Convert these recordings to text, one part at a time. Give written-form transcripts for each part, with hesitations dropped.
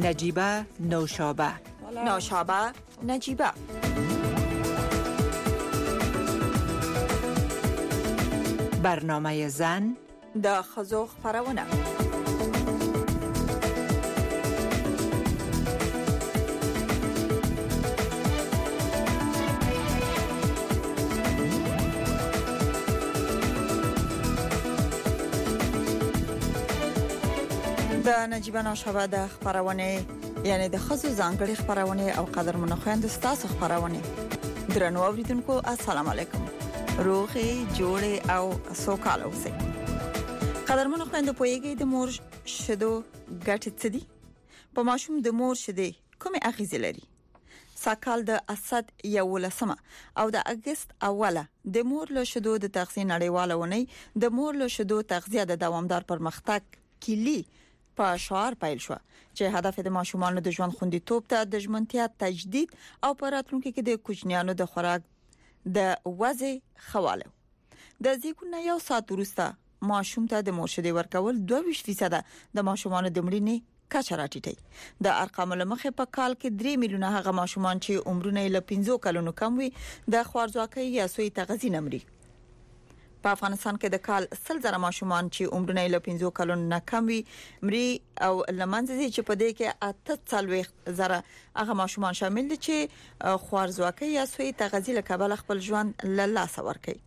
نجیبه نوشابه، نوشابه نجیبه. برنامه زن د ښځو خپرونه. د نجیبه نوشابه د خپرونه، یعنی د ښځو ځانګړي خپرونه او قدرمنو خويندو ستاسو خپرونه. درنو اوریدونکو السلام علیکم. روغي جوړي او سوکاله اوسئ. قدرمنو خويندو، پوهیږئ د مور شیدو ګټې څه دي؟ په ماشوم د مور شیدې کومه اغیزه لري؟ ساکال د اسد 11 او د اگست اوله د مور له شیدو د تغذیه نړیواله ونی د مور له شیدو تغذیه د دوامدار پرمختګ کلی په شعار پیل شو چې هدف د ماشومانو د ژوند خوندیتوب ته د ژمنتیا تجدید او په راتلونکي کې د کوچنیانو د خوراک د وضع خواله. د ځیګونه یو ساعت وروسته ماشوم ته د مورشدي ورکول 22% د ماشومانو د مړینې کچه راټیټي. د ارقامو لمخې په کال کې 3 میلیونه هغه ماشومان چې عمرونه له 15 کلونو کم وي د خوارځواکۍ یا سوی تغذیه نمرې. په افغانستان کې د کال 100,000 ماشومان چې عمرونه له 15 کلونو نه کم وي مري او لمنځي چې په دې کې 48,000 هغه ماشومان شامل دي چې خوارځواکۍ یا سوی تغذیه له کبله خپل ژوند له لاسه ورکړي.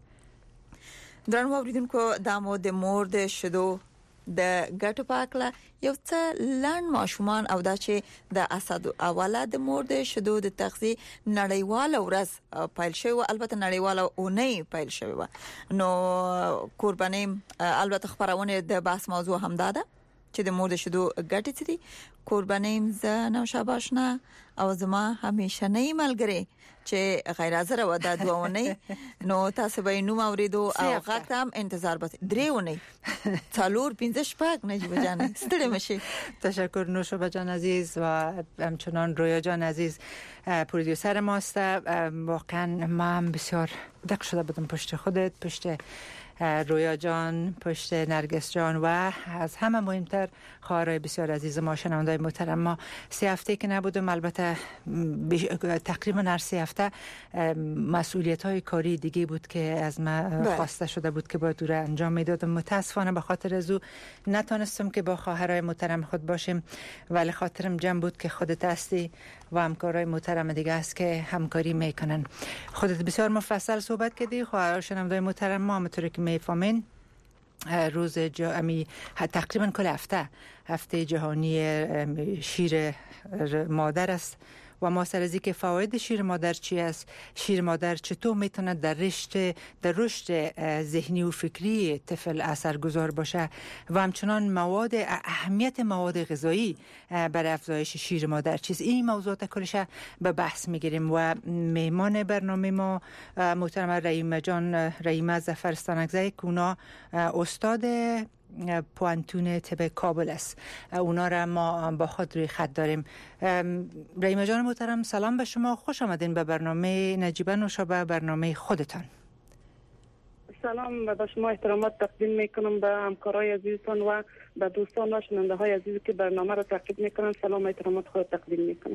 درنو اوریدونکو، د مور د شیدو د ګټو په اړه یو څه لاند ماشومان او دا چې د اسد اوله د مور د شیدو د تغذیه نړیواله ورځ پیل شوه، البته نړیواله اونۍ پیل شوه. نو قربانیم البته خبرونه د بحث موضوع هم ده چې د مور د شیدو ګټې څه دي. قربانیم ز نوشابه آشنا او زما همیشه نه ملګری چې غیر حاضر و د دوونه. نو تاسو به نو اوریدو او غږ هم انتظار بته درېونه څلور 15 شپږ نجیبه جان ستړي مشي. تشکر نوشابه جان عزیز و همچنان رویا جان عزیز پرودیوسر ماست. واقعا من بسیار دق شده بودم پشت خودت، پشت رویا جان، پشت نرگس جان و از همه مهمتر خواهرای بسیار عزیز ما، شنوندای محترم. ما 3 هفته که نبودم، البته تقریبا هر 3 هفته مسئولیت های کاری دیگه بود که از ما خواسته شده بود که باید دور انجام میدادم. متاسفانه به خاطر از او نتونستم که با خواهرای محترم خود باشیم، ولی خاطرم جمع بود که خودت هستی و همکارای محترم دیگه است که همکاری میکنن. خودت بسیار مفصل صحبت کردی. خواهرای شنوندای محترم ما همونطوری که میفهمین روز تقریبا کل هفته جهانی شیر مادر است و ما سر از اینکه فواید شیر مادر چی است، شیر مادر چطور میتونه در رشد ذهنی و فکری طفل اثرگذار باشه و همچنان اهمیت مواد غذایی برای افزایش شیر مادر چیست، این موضوعات کلش به بحث میگیریم. و مهمان برنامه ما محترم رحیمه ظفرستانکزی که اونا استاد پوانتون طب کابل است، اونا را ما با خود روی خط داریم. رحیمه جان محترم، سلام به شما، خوش آمدین به برنامه نجیبه نوشابه، برنامه خودتان. سلام و به شما احترامات تقدیم میکنم، به همکارای عزیزتان و به دوستان و شنونده های عزیزی که برنامه را تعقیب میکنن. سلام و احترامات خود تقدیم میکنم.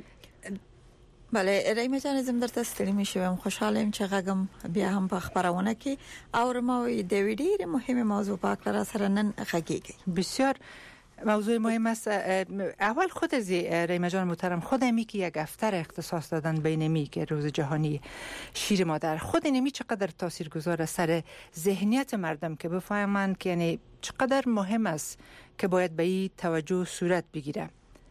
بله رحیمه جان، زم درته ستړي میشم، خوشحالم چې غږم بیا هم په خبرونه کې او ما د ویډیو مهمه موضوع په اړه سره نن غږیږي. بسیار موضوع مهم است. اول خود از رحیمه جان محترم، خود امی که یک دفتر اختصاص دادن بین امی که روز جهانی شیر مادر، خود امی چقدر تاثیرگذار سر ذهنیت مردم که بفهمن که یعنی چقدر مهم است که باید به این توجه صورت بگیره.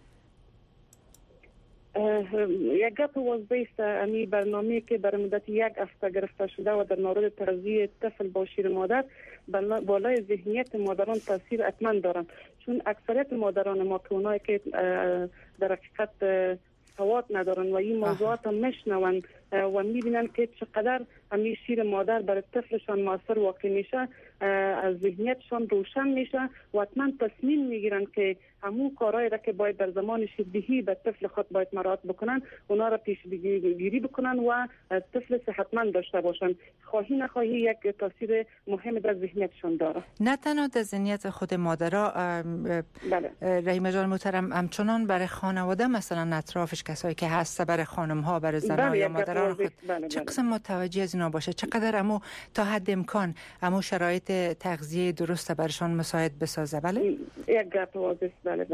یک گپ وظیفه است امی برنامه‌ای که برای مدت 1 هفته گرفته شده و در مورد تغذیه طفل با شیر مادر بالای ذهنیت مادران تاثیر حتما دارند، چون اکثریت مادران ما که اونایی که در حقیقت سواد ندارن و این موضوعات هم میشنون و میبینن که چقدر همین شیر مادر برای طفلشان موثر واقع میشه، از ذهنیتشان روشن میشه و حتما تصمیم میگیرن که همون کارهایی را که باید در زمان شیردهی به طفل خود باید مراعات بکنن اونا را پیش گیری بکنن و طفل صحتمند داشته باشن. خواهی نخواهی یک تاثیر مهم در ذهنیتشان داره. نه تنها در ذهنیت خود مادرها، رحیمه جان محترم، همچنان برای خانواده مثلا اطرافش کسایی که هست، برای خانم ها، برای زنان یا مادران خود چه قسم متوجه از اینا باشه، چقدر امو تا حد امکان امو شرایط تغذیه درست برشان مساعد بسازه. بله یک گپ واضح.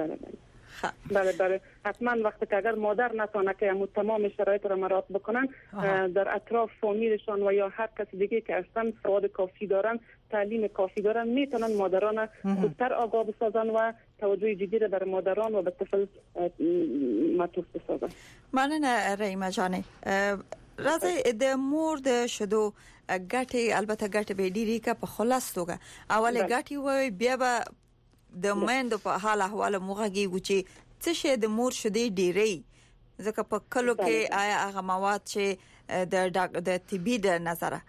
بله حتما وقتی که اگر مادر نتونه که همون تمام شرایط را مراعات بکنن، در اطراف فامیلشان و یا هر کس دیگه که اصلا سواد کافی دارن، تعلیم کافی دارن، میتونن مادران خودتر آگاه بسازن و توجه جدی را برای مادران و به طفل معطوف بسازن. ممنون رحیمه جان. راځي د مور د شیدو ګټې، البته ګټې به ډیری که په خلاص توګه اوله ګټې وي، بیا به د میندو په حال احوال موږیږي چې څه شي د مور شیدې ډیری، ځکه په کلو کې آیا هغه مواد چې د طبي د نظره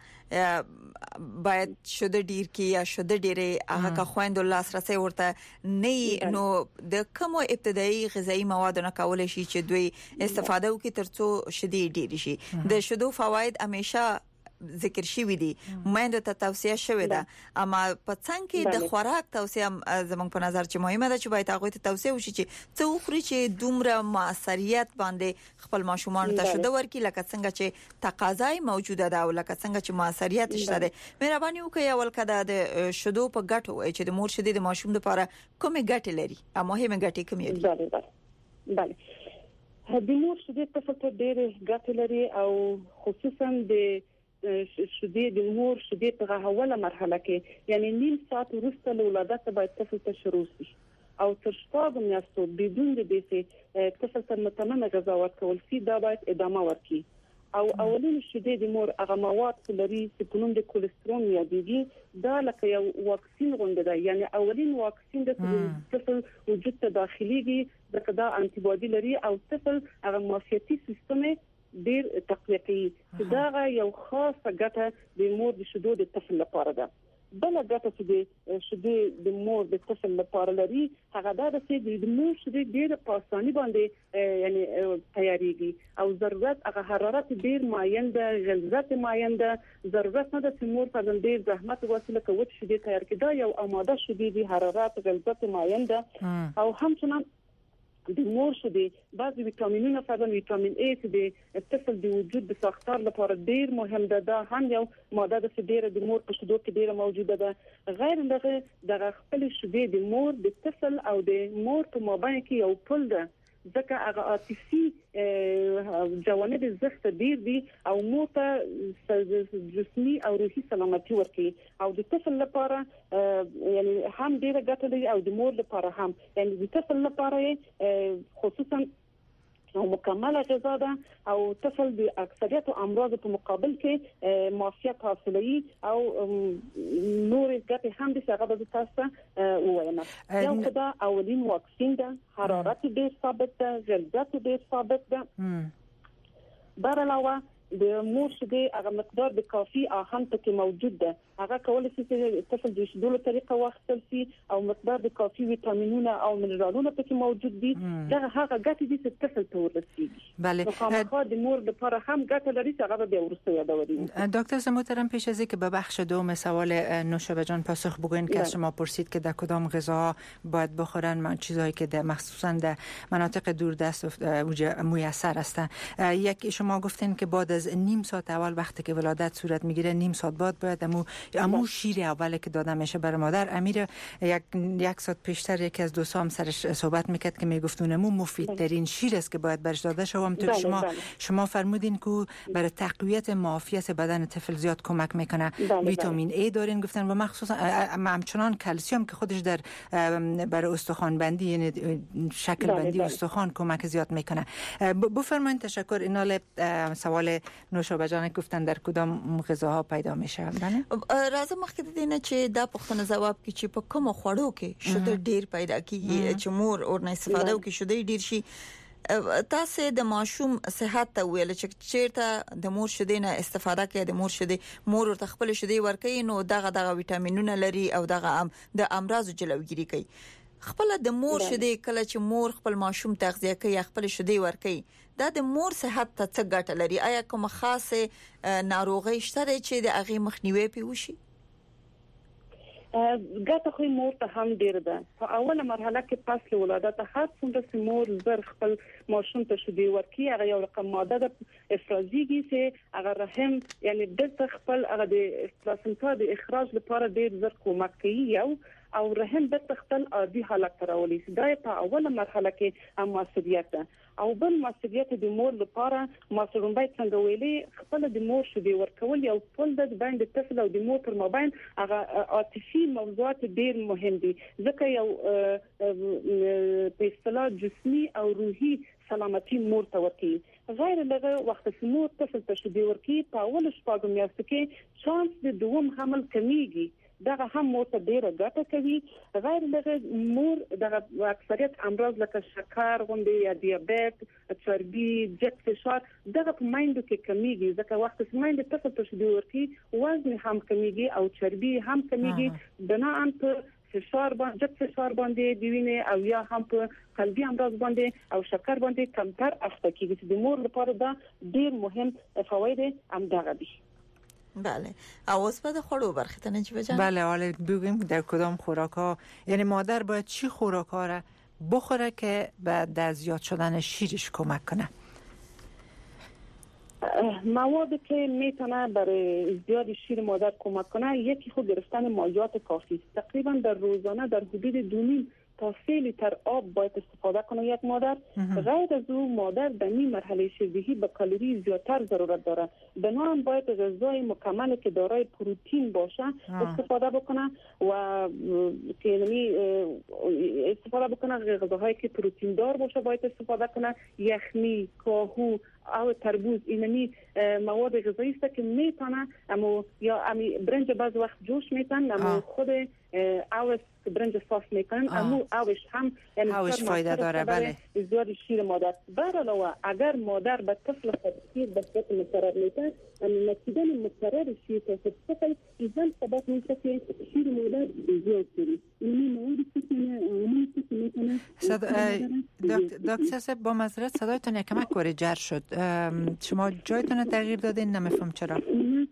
باید شیدې ډیر کې یا شیدې ډیری هغه که خويندو لاسرسي ورته نه، نو د کوم ابتدایي غذایی موادو نه کولای شي چې دوی استفاده وکړي ترڅو شیدې ډیر شي. د شیدو فواید همیشه ذکر شوی دي، مېند ته توصیه شوی ده، اما په څنګه کې د خوراک توصیه زموږ په نظر چې مهمه ده چې باید هغه ته توصیه وشي چې څه وخوري چې دومره موثریت باندې خپل ماشومان ته شیدو ورکړي، لکه څنګه چې تقاضای موجوده ده او لکه څنګه چې موثریت شته ده. مهرباني وکړئ اول کده د شیدو په ګټو وایي چې د مور شیدې د ماشوم لپاره کومه ګټه لري، اما مهمه ګټه کومه دي؟ بله د مور شیدې ته ډېر ګټه لري او خصوصا د شیدې د مور شیدې په اوله مرحله کې یعنی نیم ساعت وروسته له ولادت باید طفل ته شروع شي او تر 6 میاشتو بدون د دې طفل ته متمنه غذا ورکول شي، دا باید ادامه ورکړي. او اولین شیدې د مور هغه مواد لري چې په نوم د کولېسترول یادېږي، دا لکه یو واکسین غونډه ده، یعنی اولین واکسین د طفل وجود ته داخليږي، ځکه دا انټي بادي لري او طفل هغه معافیتي سیستم ډیر تقویه کوي. دا یو خاصه ګټه د مور د شیدو د طفل لپاره ده. بل ګټه چې د شیدې د مور د طفل لپاره لري هغه دا ده چې د مور شیدې ډیر په اساني باندې یعنی تیاریږي او ضرورت هغه حرارت ډیر معین ده، غلظت معین ده، ضرورت نه ده چې مور په ډیر زحمت وسیله کوي شیدې تیار کړي. دا یو آماده شیدې دي، حرارت غلظت معین ده او همچنان د مور شیدې بعضی ویټامینونه مثلا ویټامین ای چې د طفل د وجود د ساختار لپاره ډیر مهم ده، دا هم یو ماده ده چې ډیره د مور په شیدو کې ډیره موجوده ده. غیر دغه خپل شیدې د مور د طفل او د مور په مابین کې یو پل ده، ځکه هغه عاطفي جوانب زخت ډیر دي او مور ته جسمي او روحي سلامتي ورکړي او د طفل لپاره یعنی هم ډیره ګټه لري او د مور لپاره هم، یعنی د طفل لپاره خصوصا او مکمله غذا ده او طفل د اکثریت امراض په مقابل کې معافیت حاصلوي او نور ګټې هم د څنګه د تاسو ووایم. یو کدا اولین واکسین ده، حرارت ډیر ثابت ده، غلظت ډیر ثابت ده. بر علاوه د مور شیدې هغه مقدار د کافي اهم پکې موجود ده، هغه کولای شي چې طفل د شیدو طریقه واخیستل شي او مقدار د کافي ویټامینونه او منرالونه پکې موجود دي. دا هغه ګټې دي چې طفل ته ورسیږي. بله خامخا د مور لپاره هم ګټه لري چې هغه به ورسته یادوري. دکتر محترم، پیش از اینکه به بخش دوم سوال نوشابه جان پاسخ بگوین که از شما پرسید که در کدام غذا باید بخورن، چیزایی که در مخصوصا در مناطق دوردست میسر هستن. یک شما گفتین که بعد از نیم ساعت اول وقتی که ولادت صورت میگیره نیم ساعت بعد باید امو شیر اولی که داده میشه برای مادر. امیر یک ساعت پیشتر یکی از دوستام سرش صحبت میکرد که میگفت اونمو مفیدترین شیر است که باید برش داده شه. همونطور شما فرمودین که برای تقویت معافیت بدن طفل زیاد کمک میکنه. ویتامین ای دارین گفتن و مخصوصا همچنان کلسیم که خودش در برای استخوان بندی یعنی شکل بندی استخوان کمک زیاد میکنه. بفرمایید. تشکر. اینال سوال نوشابه جان گفتن در کدام غذاها پیدا میشه. بله راځه مخکې د دې نه چې دا پوښتنه جواب کې چې په کوم خوړو کې شیدې ډیر پیدا کیږي چې مور اور نه استفاده وکړي شیدې ډیر شي، تاسو د ماشوم صحت ته ویل چې چیرته د مور شیدې نه استفاده کوي د مور شیدې مور ورته خپل شیدې ورکوي نو دغه وټامینونه لري او دغه د امراض جلوګیری کوي خپل د مور شیدې کله چې مور خپل ماشوم تغذیه کوي خپل شیدې ورکوي دا د مور صحت ته څه ګټه لري آیا کوم خاصه ناروغي شته چې د هغه مخنیوي پیوشي ګټه خو مور ته هم ډیر ده په اوله مرحله کې پس له ولادت هر څومره مور زر خپل ماشوم ته شیدې ورکي هغه یو رقم ماده ده افرازيږي چې هغه رحم یعنی د خپل هغه د پلاسنتا د اخراج لپاره ډیر زر کومک کوي او رحم د خپل عادي حالت راولي دا په اوله مرحله کې هم مسؤلیت ده او بل مسؤلیت د مور لپاره مسؤلون باید څنګه ویلي خپل د مور شیدې ورکول یو ټول د باندې طفل او د مور پر مابین هغه عاطفي موضوعات ډیر مهم دي ځکه یو په اصطلاح جسمي او روحي سلامتی مور ته ورکي غیر لغه وخت چې مور طفل ته شیدې ورکي په اول شپږ میاشتو کې چانس د دوم حمل کمیږي دغه هم مور ته ډیره ګټه کوي غیر لغه مور دغه اکثریت امراض لکه شکر غوندې یا دیابت چربي جګ فشار دغه په مایندو کې کمیږي ځکه وخت چې مایند طفل ته شیدې ورکي وزن هم کمیږي او چربي هم کمیږي بناء په فشار باندې فشار باندې دی ویني او یا هم په قلبي امراض باندې او شکر باندې کمتر اخته کیږي چې د مور لپاره دا ډیر مهم فواید هم دغه دي بله او اوس په خورو برخه ته نجیب جان بله حالا بگیم در کدام خوراک‌ها یعنی مادر باید چی خوراک‌ها را بخوره که به زیاد شدن شیرش کمک کنه مواد که میتونه برای زیاد شیر مادر کمک کنه یکی خود گرفتن مایعات کافی تقریبا در روزانه در حدود 2.5 تا 3 لیتر آب باید استفاده کنه یک مادر غیر از او مادر در این مرحله شیردهی به کالری زیادتر ضرورت داره بنابراین باید غذای مکمل که دارای پروتئین باشه استفاده بکنه و که استفاده بکنه غذاهایی که پروتئین دار باشه باید استفاده کنه یخنی کاهو او تربوز اینمی مواد غذایی است که میتونه اما یا امی برنج بعض وقت جوش میتن اما خود اوش برنج صاف میکنن اما اوش هم اوش فایده داره بله زیاد شیر مادر بر علاوه اگر مادر به طفل خودشیر به صورت مکرر میکنه اما نتیجه مکرر شیر طفل ایزن سبب میشه که شیر مادر زیاد شده اینمی موادی که میتونه دکتر صاحب با معذرت صدایتون یکم کوریجر شد شما جایتون تغییر دادین نمیفهم چرا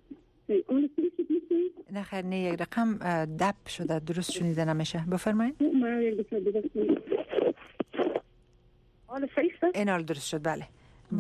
نه خیر نه یک رقم دب شده درست شنیده نمیشه بفرمایید این حال درست شد بله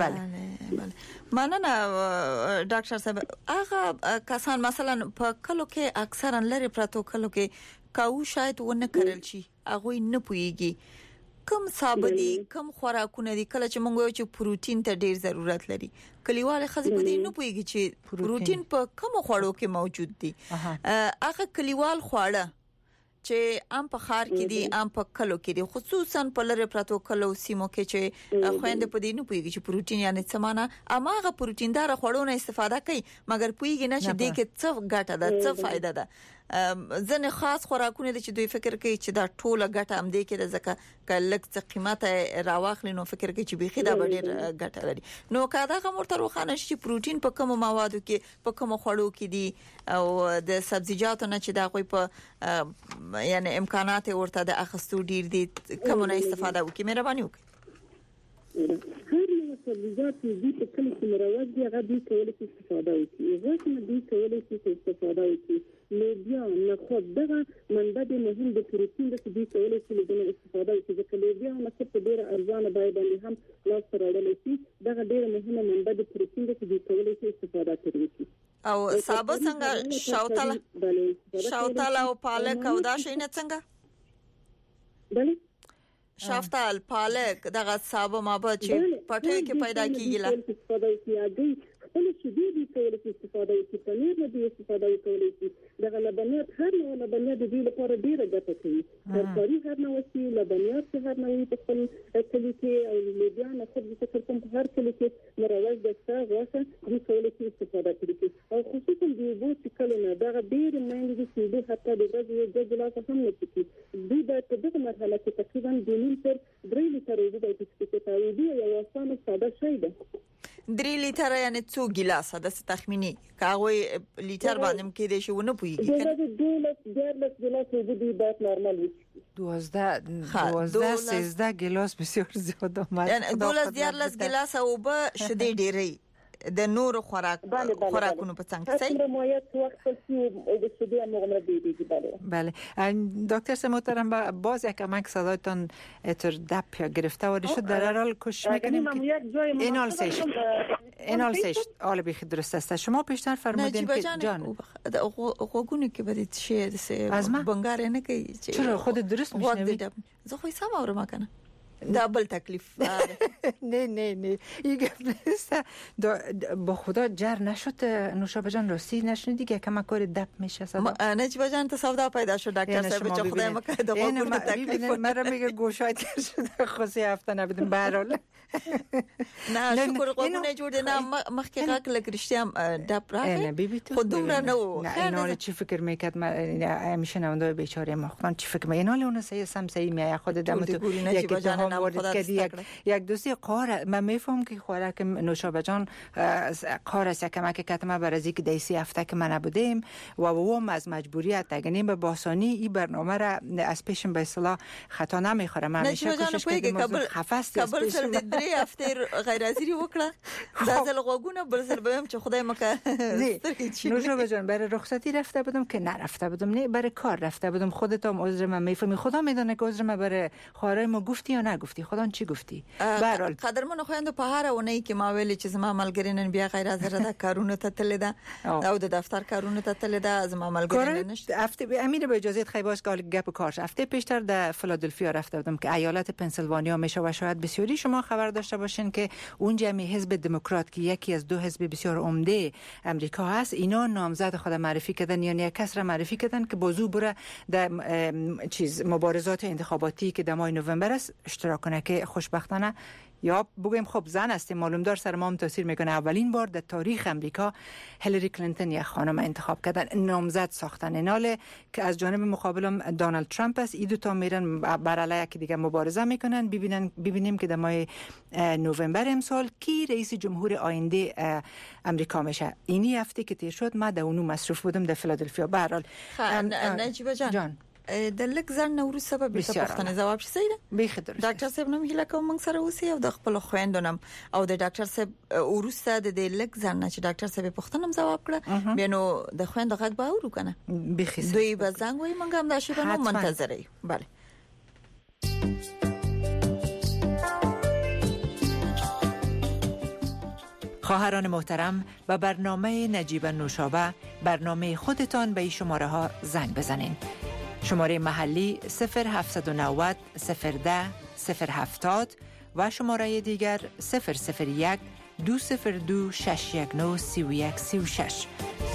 مننه ډاکټر صاحب هغه کسان مثلا په کلو کې اکثرا لري پراتو کلو کې کاو شاید ونه کړل شي هغه نه پويږي کم سابدي کم خوراکونه دي کله چې مونږ یو چې پروتین ته ډیر ضرورت لري کلیواله خزي په دې نه پويږي چې پروتین په کوم خوړو کې موجود دي هغه کلیوال خواړه چې ام په خار کې دي ام په کلو کې دي خصوصا په لری پراتو کلو سیمو کې چې خويند په دې نه پويږي چې پروتین یعنی څه معنا اماغه پروتین دار خوړو نه استفاده کوي مګر پويږي نه چې دې کې څه ګټه ده څه فائدہ ده ځنه خاص خوراکونه دي چې دوی فکر کوي چې دا ټوله ګټه هم دي کې د زکه کلک څه قیمته راواخلي نو فکر کوي چې بيخي دا ډېر ګټه لري نو کاده غمورته روخانه شي پروتین په کوم موادو کې په کوم خوړو کې دي او د سبزیجاتو نه چې دا کوئی په یعنی امکانات ورته د اخستو ډیر دي کوم نه استفاده وکړي مهرباني وکړئ هر نوع سبزیجات چې په کله کې مروج دي هغه دي کولای شي استفاده وکړي غوښه دي کولای شي استفاده وکړي لوبیا نخود دغه منبع د مهم د پروتین د دې کولای شي له استفاده وکړي چې لوبیا نخود په ډیره ارزانه باندې هم لاس راوړل شي دغه ډیره مهمه منبع د پروتین د دې کولای شي استفاده کړي او سابه څنګه شاوتاله او پالک او دا شي نه څنګه بله شافتال پالک دغه سابه مابه چې پټه کې پیدا کیږي لا استفاده کوي خپل شیدې دي کولای شي استفاده وکړي پنیر نه دي استفاده کولای شي دغه لبنیات هر نوع لبنیات د دې لپاره ډیره ګټه کوي ترکاري هر نوع شي لبنیات هر نوع په خپل کلی کې او لوبیا نه خو د کوم په هر کلی کې مروج د څه غوښه د کولای شي استفاده کړي او خصوصا د یو څه کله نه دغه ډیر مېندې دي چې حتی د غوښې د ګلاس هم نه کوي دوی د دغه مرحله کې تقریبا 2.5 تر 3 لیټر اوبه د تعویضی یا آسان ساده شی ده 3 لیتر یعنی 2 ګیلاس د تخمینی کاوی لیتر باندې کې دې شو نه پويږي دولت ګلاس وجودي باید نورمال وي 12 13 ګلاس بسیار زیاد اومد یعنی 12 ګلاس او به شدي ډیری د نور خوراکونو په څنګه کې صحیح مایه وخت او د شدي مغمره دیږي بله دکتر محترم باز یک کمک صدایتان اتر دپ یا گرفته وارد شد در هر حال کوشش میکنیم این حال سشت حالا بیخی درست است. شما پیشتر فرمودین که جان خوگونی که بدید چیه از من بنگاره نکی چرا خود درست میشنوید زخوی سم آورم کنه دابل تکلیف نه این نیست با خدا جر نشد نوشابه جان راستی نشنیدی که کم کار دپ میشه صدا نجیبه جان تصاودا پیدا شد دکتر صاحب چه خدای مکه دقیقا تکلیف مرا میگه گوشاید کرد شده خوصی هفته نبیدم برحال نه شکر قبونه جورده نه مخی غاق لگرشتی هم دپ راه خود دومره نو اینال چی فکر میکرد همیشه نونده بیچاره مخوان چی فکر میکرد اینال اون سمسایی میای خود دم تو یکی تو وارد کردی یک دوستی قاره من میفهم که خوراک نوشابه جان قاره است کمک کتمه برازی که دیسی هفته که من نبودیم و از مجبوریت دگنیم به باسانی این برنامه را از پیشم به اصطلاح خطا نمیخوره من همیشه کوشش کردم خفست قبل سر د 3 هفته غیر حاضری وکړه دازل غوګونه بل سر بهم چې خدای مکه نوشابه جان برای رخصتی رفته بودم که نرفته بودم نه برای کار رفته بودم خودت هم عذر من میفهمی خدا میدونه که عذر من برای خواهرای ما گفتی یا نگفتی خدا چی گفتی برال قدرمن خويندو په هر اونۍ کې ما ویل چې زما ملګرینن بیا غیر حاضر ده کارونه ته تل ده او د دفتر کارونه ته تل ده زما ملګرینن نشته هفته امیر به اجازه خیباش که گپ کارش هفته پیشتر در فیلادلفیا رفته بودم که ایالت پنسیلوانیا میشه و شاید بسیاری شما خبر داشته باشین که اونجا می حزب دموکرات که یکی از دو حزب بسیار عمده امریکا هست اینا نامزد خود معرفی کردن یعنی یک کس را معرفی کردن که بازو بره در مبارزات انتخاباتی که در ماه نوامبر است اشتراک کنه که خوشبختانه یا بگویم خب زن است معلوم دار سر ما هم تاثیر میکنه اولین بار در تاریخ امریکا هیلاری کلینتون یک خانم انتخاب کردن نامزد ساختن ایناله که از جانب مقابلم دونالد ترامپ است این دو تا میرن بر علیه یکی دیگه مبارزه میکنن ببینیم که در ماه نوامبر امسال کی رئیس جمهور آینده امریکا میشه. اینی هفته که تیر شد ما در اونو مصروف بودم در فیلادلفیا. به هر حال نجیبه جان د لک ځل نورو سبب به پښتنه جواب شي ده به خطر ډاکټر صاحب نو هیله کوم موږ سره اوسې او د خپل خويندونم او د ډاکټر صاحب ورسته د لک ځل نه چې ډاکټر صاحب پښتنم جواب کړه بینو د خويند غږ به ورو کنه به خطر دوی به زنګ وای موږ هم دا شی نو منتظر یو. بله خواهران محترم و برنامه نجیبه نوشابه برنامه خودتان به این شماره ها زنگ بزنین. شماره محلی 0790 010 070 و شماره دیگر 001 202 619 3136.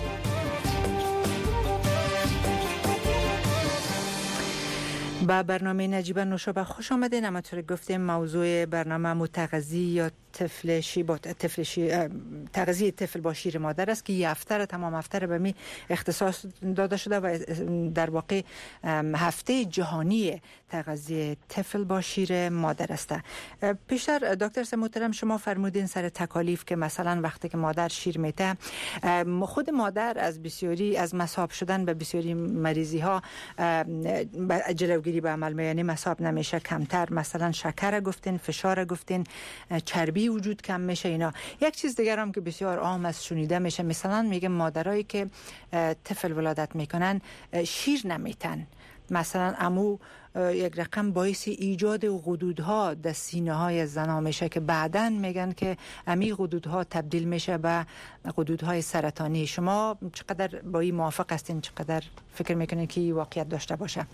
با برنامه نجیبه نوشابه خوش آمدین. همونطور گفتیم موضوع برنامه متغذی یا تغذیه طفل با شیر مادر است که یه هفته تمام هفته به می اختصاص داده شده و در واقع هفته جهانی تغذیه طفل با شیر مادر است. پیشتر دکتر محترم شما فرمودین سر تکالیف که مثلا وقتی که مادر شیر میته خود مادر از بسیاری از مصاب شدن به بسیاری مریضی ها جلوگیری به عمل میانی مصاب نمیشه. کمتر مثلا شکر گفتین فشار گفتین چربی وجود کم میشه. اینا یک چیز دیگر هم که بسیار عام است شنیده میشه مثلا میگه مادرایی که طفل ولادت میکنن شیر نمیتن مثلا امو یک رقم باعث ایجاد غدودها در سینه های زنها میشه که بعداً میگن که امی غدودها تبدیل میشه به غدودهای سرطانی. شما چقدر با این موافق هستین؟ چقدر فکر میکنین که این واقعیت داشته باشه؟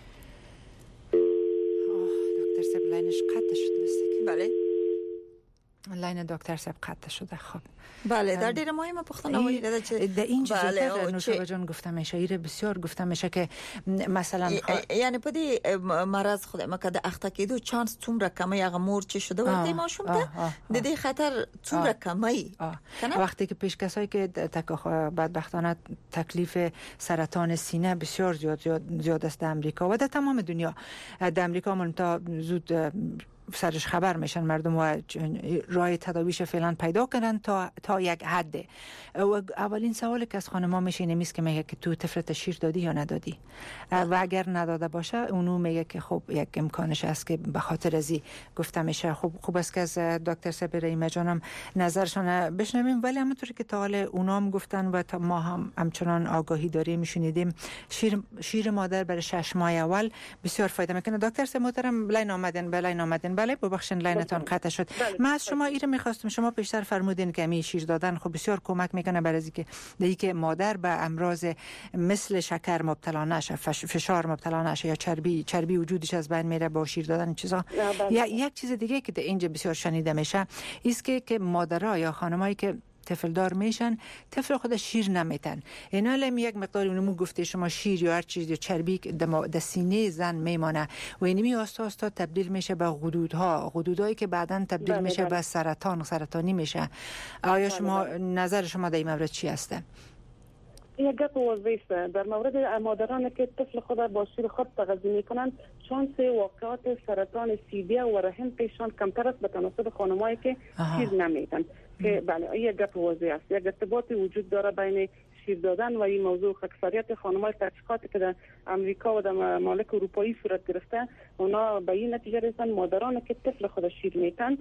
دکتر صاحب لاینش قطع شد. بله لاین دکتر صاحب قطع شده. خب بله در ډیره مهمه پوښتنه ولیده چې د این چیزا نوشابه جان گفتم میشه ایره بسیار گفتم میشه که مثلا یعنی په دې مرض خدای مکه د اخته کېدو چانس څومره کمی هغه مور چې شده ورته ماشوم ته د دې خطر څومره کمی وقتی که پیش کسایی که بدبختانه تکلیف سرطان سینه بسیار زیاد است در امریکا و در تمام دنیا. در امریکا تا زود سرش خبر میشن مردم و راه تداویش فعلا پیدا کنن تا یک حد. و اولین سوالی که از خانم‌ها میشه اینه که میگه که تو طفلت شیر دادی یا ندادی و اگر نداده باشه اونو میگه که خب یک امکانش هست که به خاطر ازی گفته میشه. خب خوب است که از دکتر صابر رحیمی جانم نظرشون بشنویم. ولی همونطوری که تا حال اونا هم گفتن و تا ما هم همچنان آگاهی داریم میشنیدیم شیر مادر برای 6 ماه اول بسیار فایده میکنه. دکتر صاحب محترم لاین آمدن. بله ببخشید لاینتون قطع شد. من از شما ایره میخواستم، شما پیشتر فرمودین که می شیر دادن خب بسیار کمک میکنه برای اینکه مادر به امراض مثل شکر مبتلا نشه، فشار مبتلا نشه یا چربی وجودش از بین میره با شیر دادن چیزا. یک چیز دیگه که اینجا بسیار شنیده میشه است که مادرها یا خانمایی که طفل دار میشن طفل خود شیر نمیتن. اینا لم یک مقدار اونمو گفته شما شیر یا هر چیز یا چربی در سینه زن میمانه و اینمی آستا تبدیل میشه به غدودهایی که بعداً تبدیل میشه به سرطانی میشه. آیا شما نظر شما در این مورد چی هسته؟ یک گپ وظیفه در مورد مادرانی که طفل خود با شیر خود تغذیه میکنند شانس واقعات سرطان سیبیل و رحم پیشان کمتر است به تناسب خانمایی که شیر نمیتن. که بله یک گپ واضح است. یک ارتباطی وجود داره بین شیر دادن و این موضوع. اکثریت خانم‌های تحقیقاتی که در امریکا و در ممالک اروپایی صورت گرفته اونا به این نتیجه رسیدن مادرانی که طفل خود شیر میتن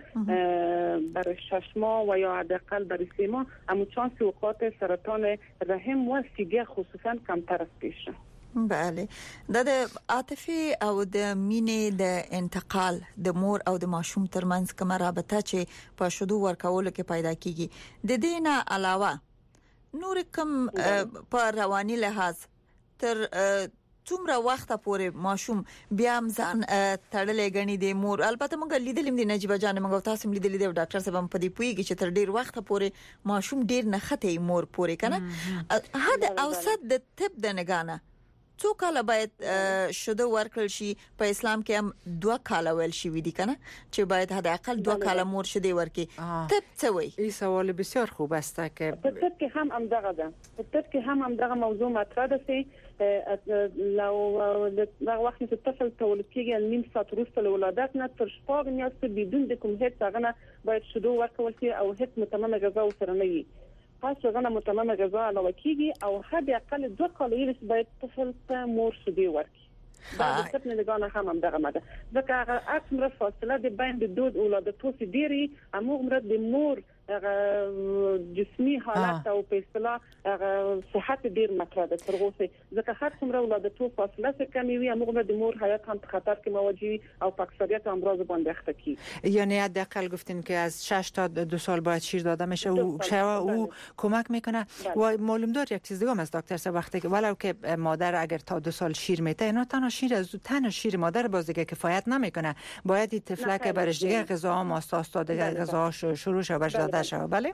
برای 6 ماه و یا حداقل برای 3 ماه اما چانس وقوع سرطان رحم و سیبیل خصوصا کمتر است پیشه. بله د عاطفي او د مینې د انتقال د مور او د ماشوم ترمنځ کومه رابطه چې په شودو ورکولو کې پیدا کیږي د دې نه علاوه نور کوم په رواني لحاظ تر څومره وخت پورې ماشوم بیا هم ځان تړلې غني د مور. البته موږ لیدلیم د نجيبه جان موږ تاسو هم لیدلې د ډاکټر صاحب په دې پويږي چې تر ډیر وخت پورې ماشوم ډیر نه خته مور پورې کنه هدا اوسط د طب د نگانه څو کاله باید شوده ورکړل شي. په اسلام کې هم 2 کاله ویل شي وي دي کنه چې باید حد اقل 2 کاله مور شوده ورکي. طب څه وایي؟ این سوال بسیار خوب است که طب کې هم همدغه ده. طب کې هم همدغه موضوع مطرح ده چې لو دا وخت چې طفل تولد کېږي نیم ساعت وروسته له ولادت نه تر 4 میاشتې بدون د کوم هیڅ هغه باید شوده ورکول شي او هیڅ متممه غذا وسره نه وي. پس هغه متممه غذا علاوه کیږي او حد اقل 2 کاله باید طفل ته مور شوده ورکړي. دا د طب نگاه هم دغه ماده ځکه هغه اصمره فاصله د بین د دود ولادتو سي ډيري امغه د مور جسمي حالت او په اصطلاح صحت ډیر مطرح ده تر اوسه ځکه هر څومره ولادتو فاصله څخه کمی وي امغه د مور حیات هم خطر کې مواجه او په اکثریت امراض باندې اخته کی. یعنی حداقل گفتین که از 6 تا 2 سال باید شیر داده میشه او کمک میکنه. و معلوم دار یک چیز دیگه هم از دکتر سه وقتی که ولو که مادر اگر تا 2 سال شیر میته اینا تنها شیر مادر باز دیگه کفایت نمیکنه. باید این طفلک برش دیگه غذا ماستاست دیگه غذا شروع شه برش داده شه. بله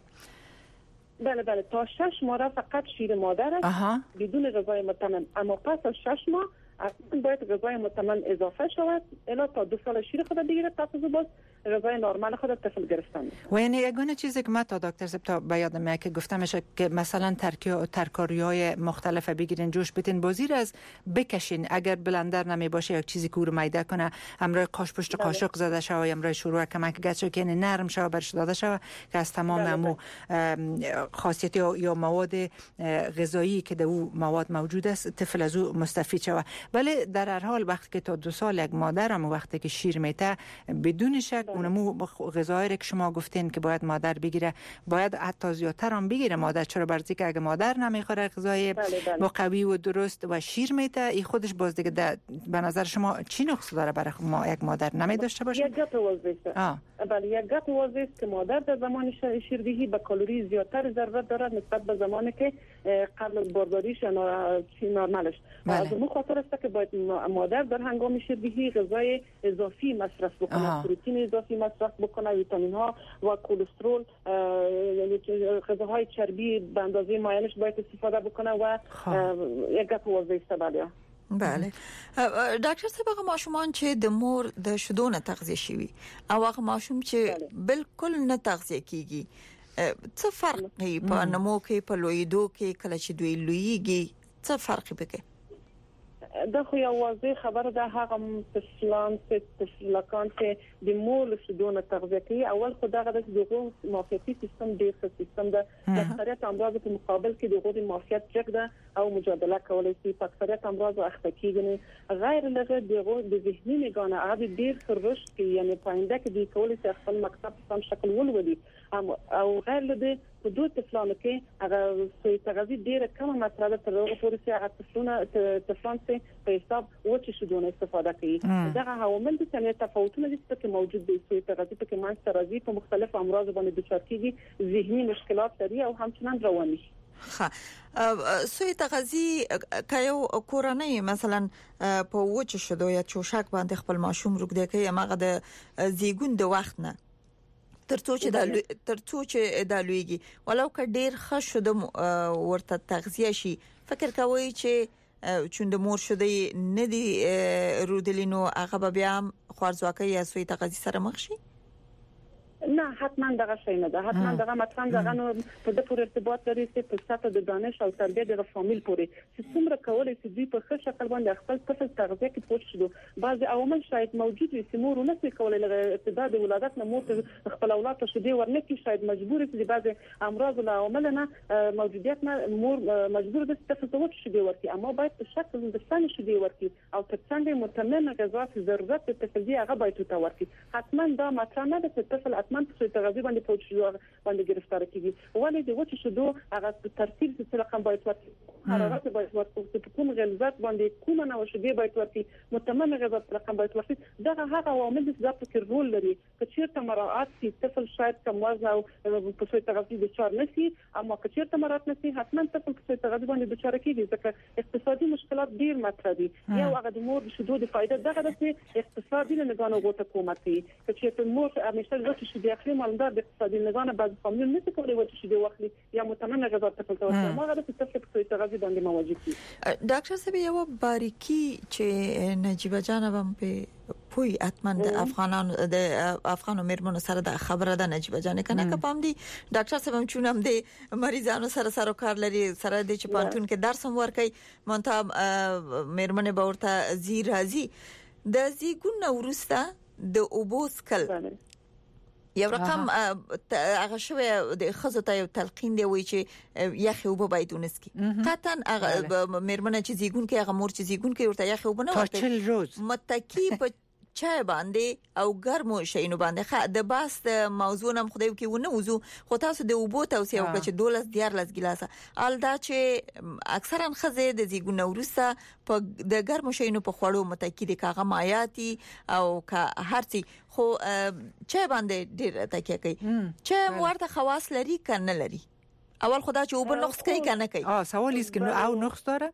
تا 6 ماه فقط شیر مادر است بدون غذای متمم. اما پس از 6 ماه اصلا باید غذای متمم اضافه شود الا تا 2 سال شیر خود بگیره تا بعد غذای نرمال خود طفل گرفتن. و یعنی یگانه چیزی که من تا دکتر سبتا به یادم میاد که گفتم میشه که مثلا ترکاری‌های مختلف بگیرین جوش بدین بازیر از بکشین اگر بلندر نمی باشه یک چیزی که رو میده کنه امروز پشت قاشق زده شه و امروز شروع کمک گچو که نرم شه برش داده شه که از تمام امو خاصیت یا مواد غذایی که در او مواد موجود است طفل از او مستفید شه. ولی در هر حال وقتی که تا 2 سال یک مادر هم وقتی که شیر میته بدون شک اونمو غذایی که شما گفتین که باید مادر بگیره باید حتی زیادتر هم بگیره مادر. چرا برای که اگه مادر نمیخوره غذای قوی و درست و شیر میته این خودش باز دیگه به نظر شما چی نقص داره برای ما یک مادر نمی داشته باشه؟ یک گپ واضحه. بله یک گپ واضحه که مادر در زمان شیردهی به کالری زیادتر ضرورت دارد نسبت به زمانی که قبل از بارداریش نرمالش. از اون خاطر است که باید مادر در هنگام شیردهی غذای اضافی مصرف بکنه، پروتئین اضافی مصرف بکنه، ویتامین ها و کلسترول یعنی غذاهای چربی به اندازه معینش باید استفاده بکنه و یک گپ واضحه است. بله ډاکټر صاحب هغه ماشومان چې د مور د شیدو نه تغذیه شوي او هغه ماشوم چې بالکل نه تغذیه کیږي څه فرق دی په نمو کې په لویدو کې کله چې دوی لویږي څه فرق پکې؟ دا خو یو واضح خبره ده. هغه طفلان چې د مور له شیدونه تغذیه کوي اول خو دغه د دغه معافیتي سیستم ډیر ښه سیستم ده. د اکثریت امراض په مقابل کې دغه معافیت جګ ده او مجادله کولای شي. په اکثریت امراض اخته کیږي غیر لږه دغه د ذهني نگانه هغه ډیر فرش کې یعنی پاینده کې د کولای شي خپل مکتب په سم شکل ولولي او غیر لږه په دوه طفلانو کې هغه سوی تغذیه ډیره کمه ماتره ده تر هغه پورې چې هغه طفلان په حساب وچه شیدونه استفاده کوي. دا عوامل دي چې تفاوتونه دي چې موجود دي. سوی تغذیه په کې مانسته راځي په مختلف امراض باندې دچار کیږي، ذهني مشکلات لري او همچنان رواني. سوی تغذیه کایو کورنۍ مثلا په وچه شیدو یا چوشک باندې خپل ماشوم روګدي کوي هغه د زیګون د وخت نه ترڅو چې د لویږي ولو که ډیر ښه شوه ورته تغذیه شي فکر کوي چې چون د مور شوه نه دی رودلینو هغه بیا خوارځواکي یا سوی تغذیه سره مخ شي. نه حتما دغه شی نه ده. حتما دغه مثلا دغه نو په د پور ارتباط لري چې په سطح د دانش او تربیه د فامیل پورې چې څومره کولای شي دوی په ښه شکل باندې خپل طفل تغذیه کې پوه شي. بعض عوامل شاید موجود وي چې مور نه کولای لغه ابتدا د ولادت نه مور خپل اولاد ته شیدې ورنکي، شاید مجبور دي بعض امراض له عوامل نه موجودیت نه مور مجبور دي طفل ته شیدې ورکړي، اما باید په شکل د ثاني شیدې ورکړي او ترڅنګ متمم غذا چې ضرورت د طفل دی هغه باید ته ورکړي. حتما دا مطرح نه ده چې طفل من په تغذیه باندې پوښتنه باندې گرفتار کیږي. ولی د وچه شیدو هغه ترتیب چې رقم باید ورکړي، حرارت باید ورکړي، په کوم غلظت باندې کومه نوع شیدې باید ورکړي، متمم غذا رقم باید ورکړي. دا هغه عوامل دي چې په رول لري. که چیرته مراعات شي طفل شاید کم وزن او په څیر تغذیه د چار نشي، اما که چیرته مراعات نشي حتما طفل په تغذیه باندې د چار کیږي ځکه اقتصادي مشکلات ډیر مطرح دي. یو هغه د مور شیدو د فائدې دغه د اقتصادي نگاه غوته کومه کوي. که چیرته مور همیشه وچه شیدې اخلي مالدار د اقتصادي نگاه بعض فامیل نه کوي وچه شیدې واخلي یا متمم غذا طفل ته ورکړي، ما غواړم چې طفل په تغذیه باندې مواجه کی. ډاکټر صاحب یو باریکی چې نجیبه جانم په پوی اتمن د افغانو میرمنو سره د خبره ده نجیبه جان کنه که پام دي ډاکټر صاحب چونم دي مریضانو سره کار لري سره د چپانتون کې درس هم ورکي مونته میرمنه به ورته زی راځي د زیګون ورسته د اوبوسکل یو رقم هغه شوی د خزو ته یو تلقین دی وی چې یخي وب بایدونس کی قطعا هغه میرمنه چې زیګون کې هغه مور چې زیګون کې ورته یخي وب نه ورته متکی په چای باندې او ګرمو شینو باندې د باس د موضوع نم خدای کې ونه وزو خو تاسو د اوبو توصیه وکړه چې 12 ګلاسه الدا چې اکثرا خزه د زیګون ورسته په د ګرمو شینو په خوړو متکی د کاغه مایاتی او کا هرڅي خو چای باندې ډیر تکیه کوي چې ورته خواص لري کنه لري اول خدا چې اوبو نقص کوي کنه کوي سوال است که او نقص داره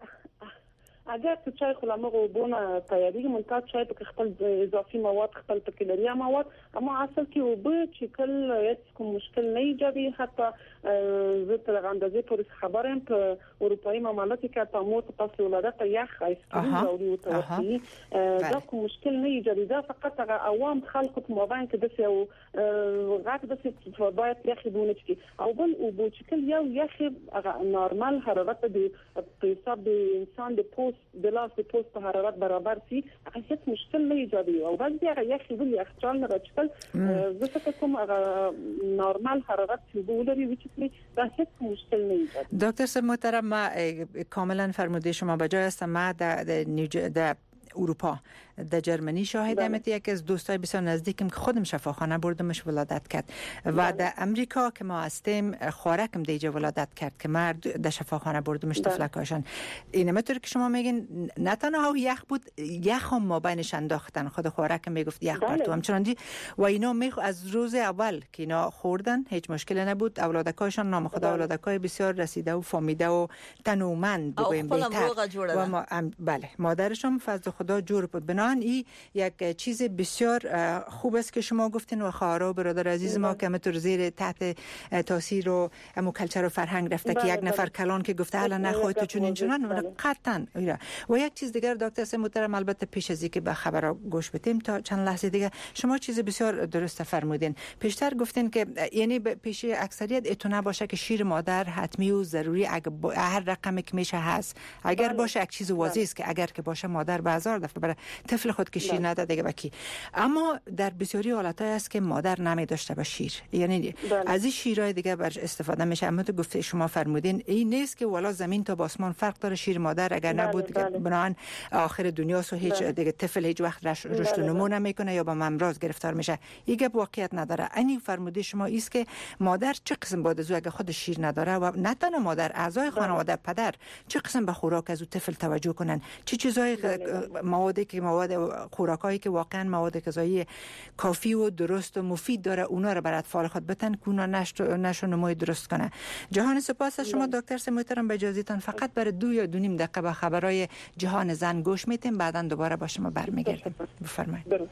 اگر څه چای خلامغه وبونه تیاریږي منتها چای په خپل اضافي مواد خپل پکلریا مواد اما اصل کې وب چې کله هیڅ کوم مشکل نه ایجابي حتی زه تر اندازې پورې خبرم په اروپאי مملکت کې په موت پس ولادت یخ ایسکریم ضروري وتوسي دا کوم مشکل نه ایجابي دا فقط هغه عوام خلکو په مابین کې د یو غاټ د څه باید یخي دونه چې او بل وب چې کله یو یخي هغه نورمال حرارت د په حساب د انسان د پوست د لاس د پوست په حرارت برابر سي هیڅ مشکل نه ایجابي او بعضی هغه یخي ول یخچال نه راځل زه فکر کوم هغه نورمال حرارت چې ولري وچلی دا هیڅ مشکل نه ایجابي. دکتر صاحب محترم ما کاملا فرموده شما بجای است ما در اروپا در جرمنی شاهدم یکی از دوستای بسیار نزدیکم که خودم شفاخانه بردمش ولادت کرد و در امریکا که ما هستیم خوارکم دیجا ولادت کرد که مرد در شفاخانه بردمش طفلکاشان. اینم طور که شما میگین نه تنها یخ بود یخ هم ما بینش انداختن خود خوارکم میگفت یخ بر تو همچنان و اینا از روز اول که اینا خوردن هیچ مشکلی نبود اولادکایشان نام خدا اولادکای بسیار رسیده و فامیده و تنومند بگویم بهتر و ما بله مادرشون فضل خدا جور بود. بنا واقعا این یک چیز بسیار خوب است که شما گفتین و خواهرا و برادر عزیز ما که همطور زیر تحت تاثیر و کلچر و فرهنگ رفته که یک نفر کلان که گفته حالا نخواهید تو چنین چنان قطعا. و یک چیز دیگر دکتر محترم، البته پیش از اینکه به خبرها گوش بدیم تا چند لحظه دیگه، شما چیز بسیار درست فرمودین. پیشتر گفتین که یعنی پیش اکثریت اتونه باشه که شیر مادر حتمی و ضروری هر رقمی که میشه هست. اگر باشه یک چیز واضحه است که اگر که باشه مادر به هزار دفعه برای طفل خود که شیر نده دیگه بکی. اما در بسیاری حالت‌ها است که مادر نمی داشته با شیر، یعنی از این شیرهای دیگه برش استفاده میشه. اما تو گفته شما فرمودین این نیست که والا زمین تا آسمان فرق داره، شیر مادر اگر نبود بنان آخر دنیا سو هیچ دیگه طفل هیچ وقت رشد و نمو نمیکنه یا با امراض گرفتار میشه. این واقعیت نداره. این فرموده شما است که مادر چه قسم باید از اگر خود شیر نداره و نه تنها مادر، اعضای خانواده، پدر چه قسم به خوراک از طفل توجه کنن، چه چیزای مواد خوراکایی که واقعا مواد غذایی کافی و درست و مفید داره اونا رو برای اطفال خود بتن که اونا نشو نموی درست کنه. جهان سپاس از شما دکتر محترم. به اجازهتان فقط برای 2 یا 2.5 دقیقه به خبرهای جهان زن گوش میتیم، بعداً دوباره با شما برمیگردیم. بفرمایید.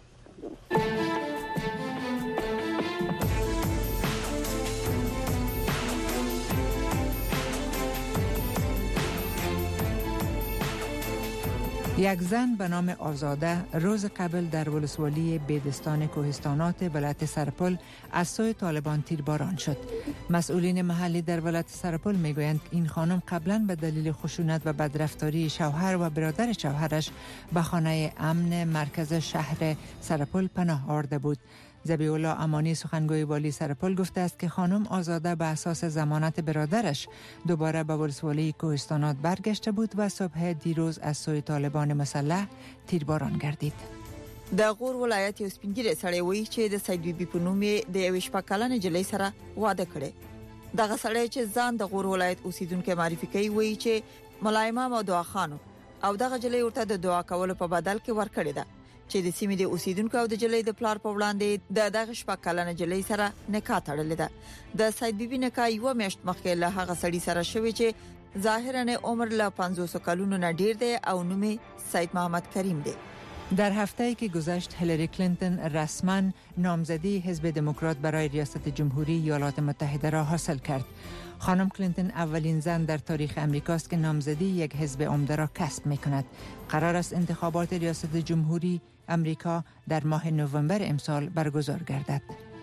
یک زن به نام آزاده روز قبل در ولسوالی بیدستان کوهستانات ولایت سرپل از سوی طالبان تیرباران شد. مسئولین محلی در ولایت سرپل میگویند این خانم قبلا به دلیل خشونت و بدرفتاری شوهر و برادر شوهرش به خانه امن مرکز شهر سرپل پناه آورده بود. ذبیح الله امانی سخنگوی والی سرپل گفته است که خانم آزاده به اساس ضمانت برادرش دوباره به ولسوالی کوهستانات برگشته بود و صبح دیروز از سوی طالبان مسلح تیرباران گردید. د غور ولایت یو سپینګری سړی وایي چې د سید بیبي په نوم د یو شپکلن جلۍ سره واده کړي. دغه سړی چې ځان د غور ولایت اوسیدونکو معرفي کوي وایي چې ملای امام او دعا خانو او دغه جلۍ ورته د دعا کولو په بدل کې ورکړي ده چې د سیمې د اوسیدونکو او د جلۍ د پلار په وړاندې د دغه شپکلن جلۍ سره نکاح تړلې ده. د سید بیبي نکاح یو میاشت مخکې له هغه سړي سره شوی چې ظاهرا عمر له 500 کلونو نه ډیر دی او نوم سید محمد کریم دی. در هفته‌ای که گذشت هیلاری کلینتون رسما نامزدی حزب دموکرات برای ریاست جمهوری ایالات متحده را حاصل کرد. خانم کلینتون اولین زن در تاریخ امریکاست که نامزدی یک حزب عمده را کسب می‌کند. قرار است انتخابات ریاست جمهوری امریکا در ماه نوامبر امسال برگزار گردد.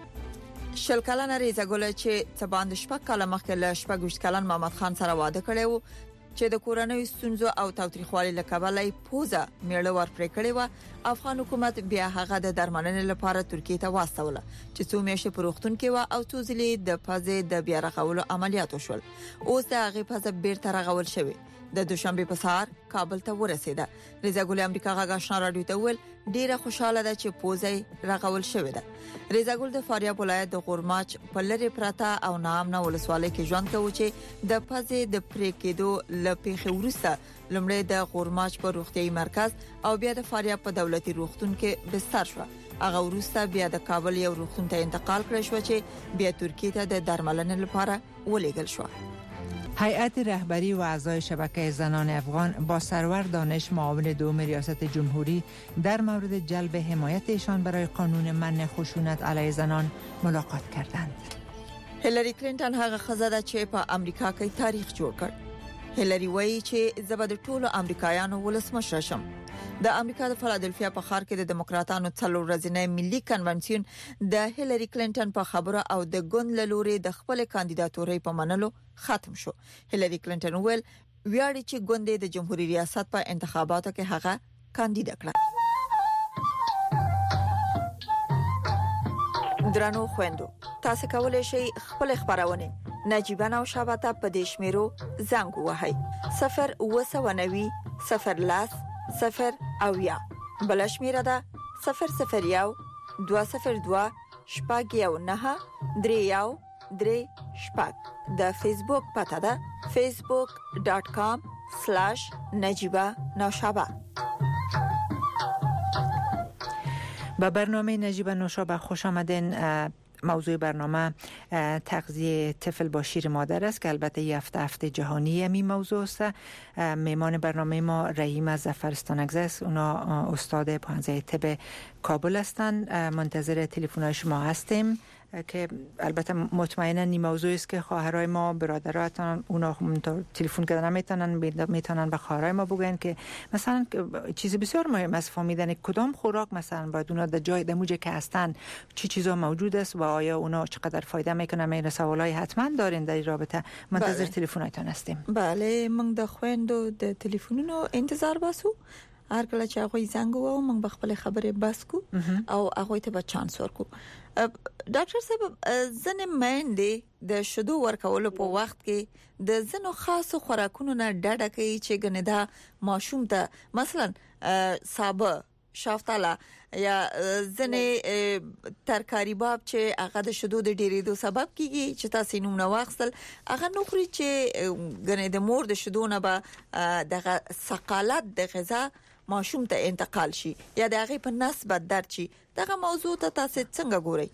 شلکلن ریزګل چې څباند شپږ کاله مخکې له شپږ کلن محمد خان سره واده کړی و چې د کورنۍ ستونزو او تاوتریخوالي له کبله پوزا میړه ورپرې کړی و. افغان حکومت بیا هغه د درملنې لپاره ترکیه ته واستوله چې څو میاشتې په روغتون کې و او څو ځلې د پزې د بیا رغولو عملیات وشول. اوس د هغه پزې بیرته رغول شوی. د دوشنبه په سهار کابل ته ورسېده. ریزګل امریکا غاښنا رادیو ته ول ډیره خوشاله ده چې پوزې رغول شوی ده. ریزګل د فاریاب ولایت د غورماچ په لری پراته او نامنه ولسوالۍ کې ژوند کوي چې د پزې د پرې کېدو لپاره ورسته لمړی د غورماچ په روغتيایي مرکز او بیا د فاریاب په دولتي روغتون کې بستر شو. هغه ورسته بیا د کابل یو روغتون ته انتقال کړی شو چې بیا ترکیه ته د درملنې لپاره ولېږل شو. هیئت رهبری و اعضای شبکه زنان افغان با سرور دانش معاون دوم ریاست جمهوری در مورد جلب حمایت ایشان برای قانون منع خشونت علیه زنان ملاقات کردند. هیلاری کلینتون هغه خزه ده چې په امریکا کې تاریخ جوړ کړ. هیلاری وایي چې زبد ټولو امریکایانو ولسمشر شم. د امریکا د فلادلفیا په ښار کې د دموکراتانو څلور ورځنی ملي کنونشن د هیلاری کلینتون په خبره او د ګوند لوري د خپل کاندیداتوري په منلو ختم شو. هیلاری کلینتون ویل ویاړي چې ګوند د جمهوریت ریاست په انتخاباتو کې هغه کاندید کړ. درنو خويندو، تاسو کولای شئ خپل خبرونه نجيبه نو شابهته په دې شمیرو زنګ وهئ 0 0 0 او یا بل شمیره ده 001 202 شپږ 9 3 شپږ. د فیسبوک پته ده facebook.com/najiba نوشابه. با برنامه نجیب نوشابه خوش آمدین. موضوع برنامه تغذیه طفل با شیر مادر است که البته یه هفته جهانی می موضوع است. میمان برنامه ما رحیم ظفرستانکزه است. اونا استاد پانزه طب کابل هستند. منتظر تلفن‌های شما هستیم که البته مطمئنا این موضوعی است که خواهرای ما برادراتان اونا تلفن کردن میتونن به خواهرای ما بگن که مثلا چیز بسیار مهم است فهمیدن کدام خوراک مثلا باید اونا در جای دموجه که هستن چی چیزا موجود است و آیا اونا چقدر فایده میکنه. این سوالای حتما دارین در این رابطه. منتظر تلفناتون هستیم. بله من د خويندو د تلفونونو انتظار باسو. هر کله چې هغه زنګ وو موږ به خپل خبرې بس کو او هغه ته به چانس ورکو. ډاکټر صاحب زنه مېندې د شودو ورکولو په وخت کې د زنو خاصو خوراکونو نه ډډه کوي چې ګندا ماشوم ته مثلا سابه شافتاله یا زنه ترکاری باب چې هغه د شودو د ډیریدو سبب کیږي چې تاسو نوم نه واخصل هغه نخري چې ګنې د مور د شودو نه به د ثقالت د غذا ماشوم ته انتقال شي یا د هغه په نسبت درد شي. دغه موضوع ته تاسو څنګه ګورئ؟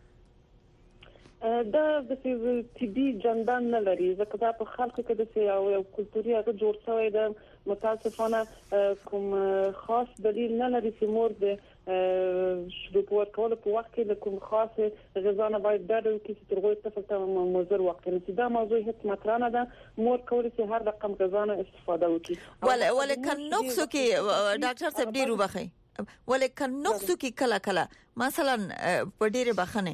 دا د طبي جنبان نه لري ځکه دا په خلکو کې د یو کلتوري هغه جوړ شوی د متاسفانه کوم خاص دلیل نه لري چې مور د شودو ورکول په وخت کې کوم خاص غذا نه باید درو کې چې ترغوي طفل ته مضر وخت نه دا موضوع هیڅ مطرح نه ده. مور کولی چې هر رقم غذا نه استفاده وکړي. ولکه نقصو کې ډاکټر صاحب ډیر وبخي ولکه نقصو کې کلا کلا مثلا په ډیره بخنه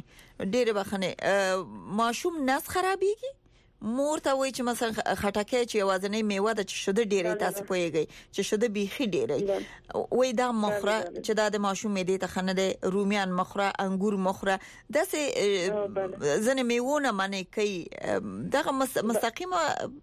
ماشوم نس خرابېږي. مور ته وایي چې مثلا خټکه چې وزنې میوه د شوده ډیره تاسو پويږي چې شوده بيخي ډیره وای دا مخره چې د ماشوم معده ته خنه د رومیان مخره انګور مخره داسې زنه میوونه منې کوي دغه مستقیمه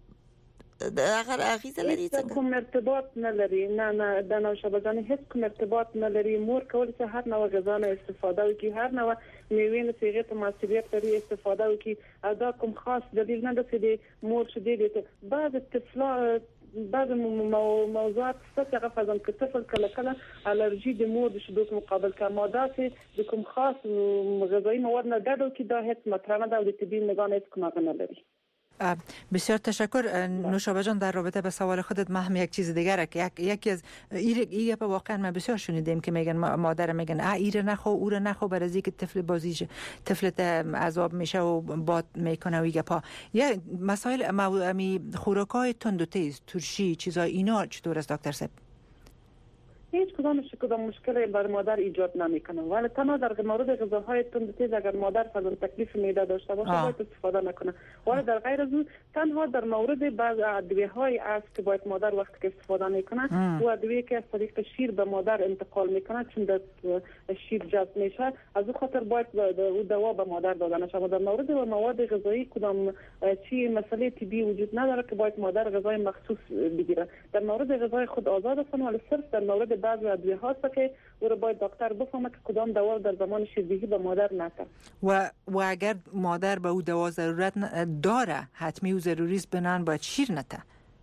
هغه اغیزه لري څنګه کوم ارتباط نه لري. نه د نوشابه‌جانې هیڅ کوم ارتباط نه لري. مور کولی چې هر نوع غذا نه استفاده وکړي هر نوع میوې نه صيغه ته مسؤلیت لري استفاده وکړي. دا کوم خاص دلیل نه ده چې د مور شدې دي بعض طفلان بعض موضوعات څخه فزم کې طفل کله الرجی د مور د شدو مقابل کا ماده چې د کوم خاص غذایی مواد نه دادو کې دا هیڅ مطرح نه ده او د طبي نگاه هیڅ کومه نه لري. بسیار تشکر. نوشابه جان در رابطه با سوال خودت ما هم یک چیز دیگه که یکی از ایره په واقعا ما بسیار شنیدیم که میگن مادر میگن ایره نخو اوره نخو برای اینکه طفل بازیش طفلت عذاب میشه و باد میکنه و ایگه پا یا مسائل خوراکای تند و تیز ترشی چیزای اینا چطور است دکتر صاحب؟ هیچ کدام مشکلی بر مادر ایجاد نمیکنه ولی تنها در مورد غذاهای تند تیز اگر مادر فقط تکلیف معده داشته باشه باید استفاده نکنه ولی در غیر از اون تنها در مورد بعض ادویه‌های است که باید مادر وقتی که استفاده میکنه و ادویه که از طریق شیر به مادر انتقال میکنه چون در شیر جذب میشه از اون خاطر باید دوا به مادر داده نشه. در مورد مواد غذایی کدام چی مسئله طبی وجود نداره که باید مادر غذای مخصوص بگیره. در مورد غذای خود آزاد هستن ولی صرف در مورد بعضی ادویه هاست که او را باید دکتر بفهمه که کدام دوا در زمان شیردهی به مادر نده و اگر مادر به او دوا ضرورت داره حتمی و ضروری است بنان باید شیر نده.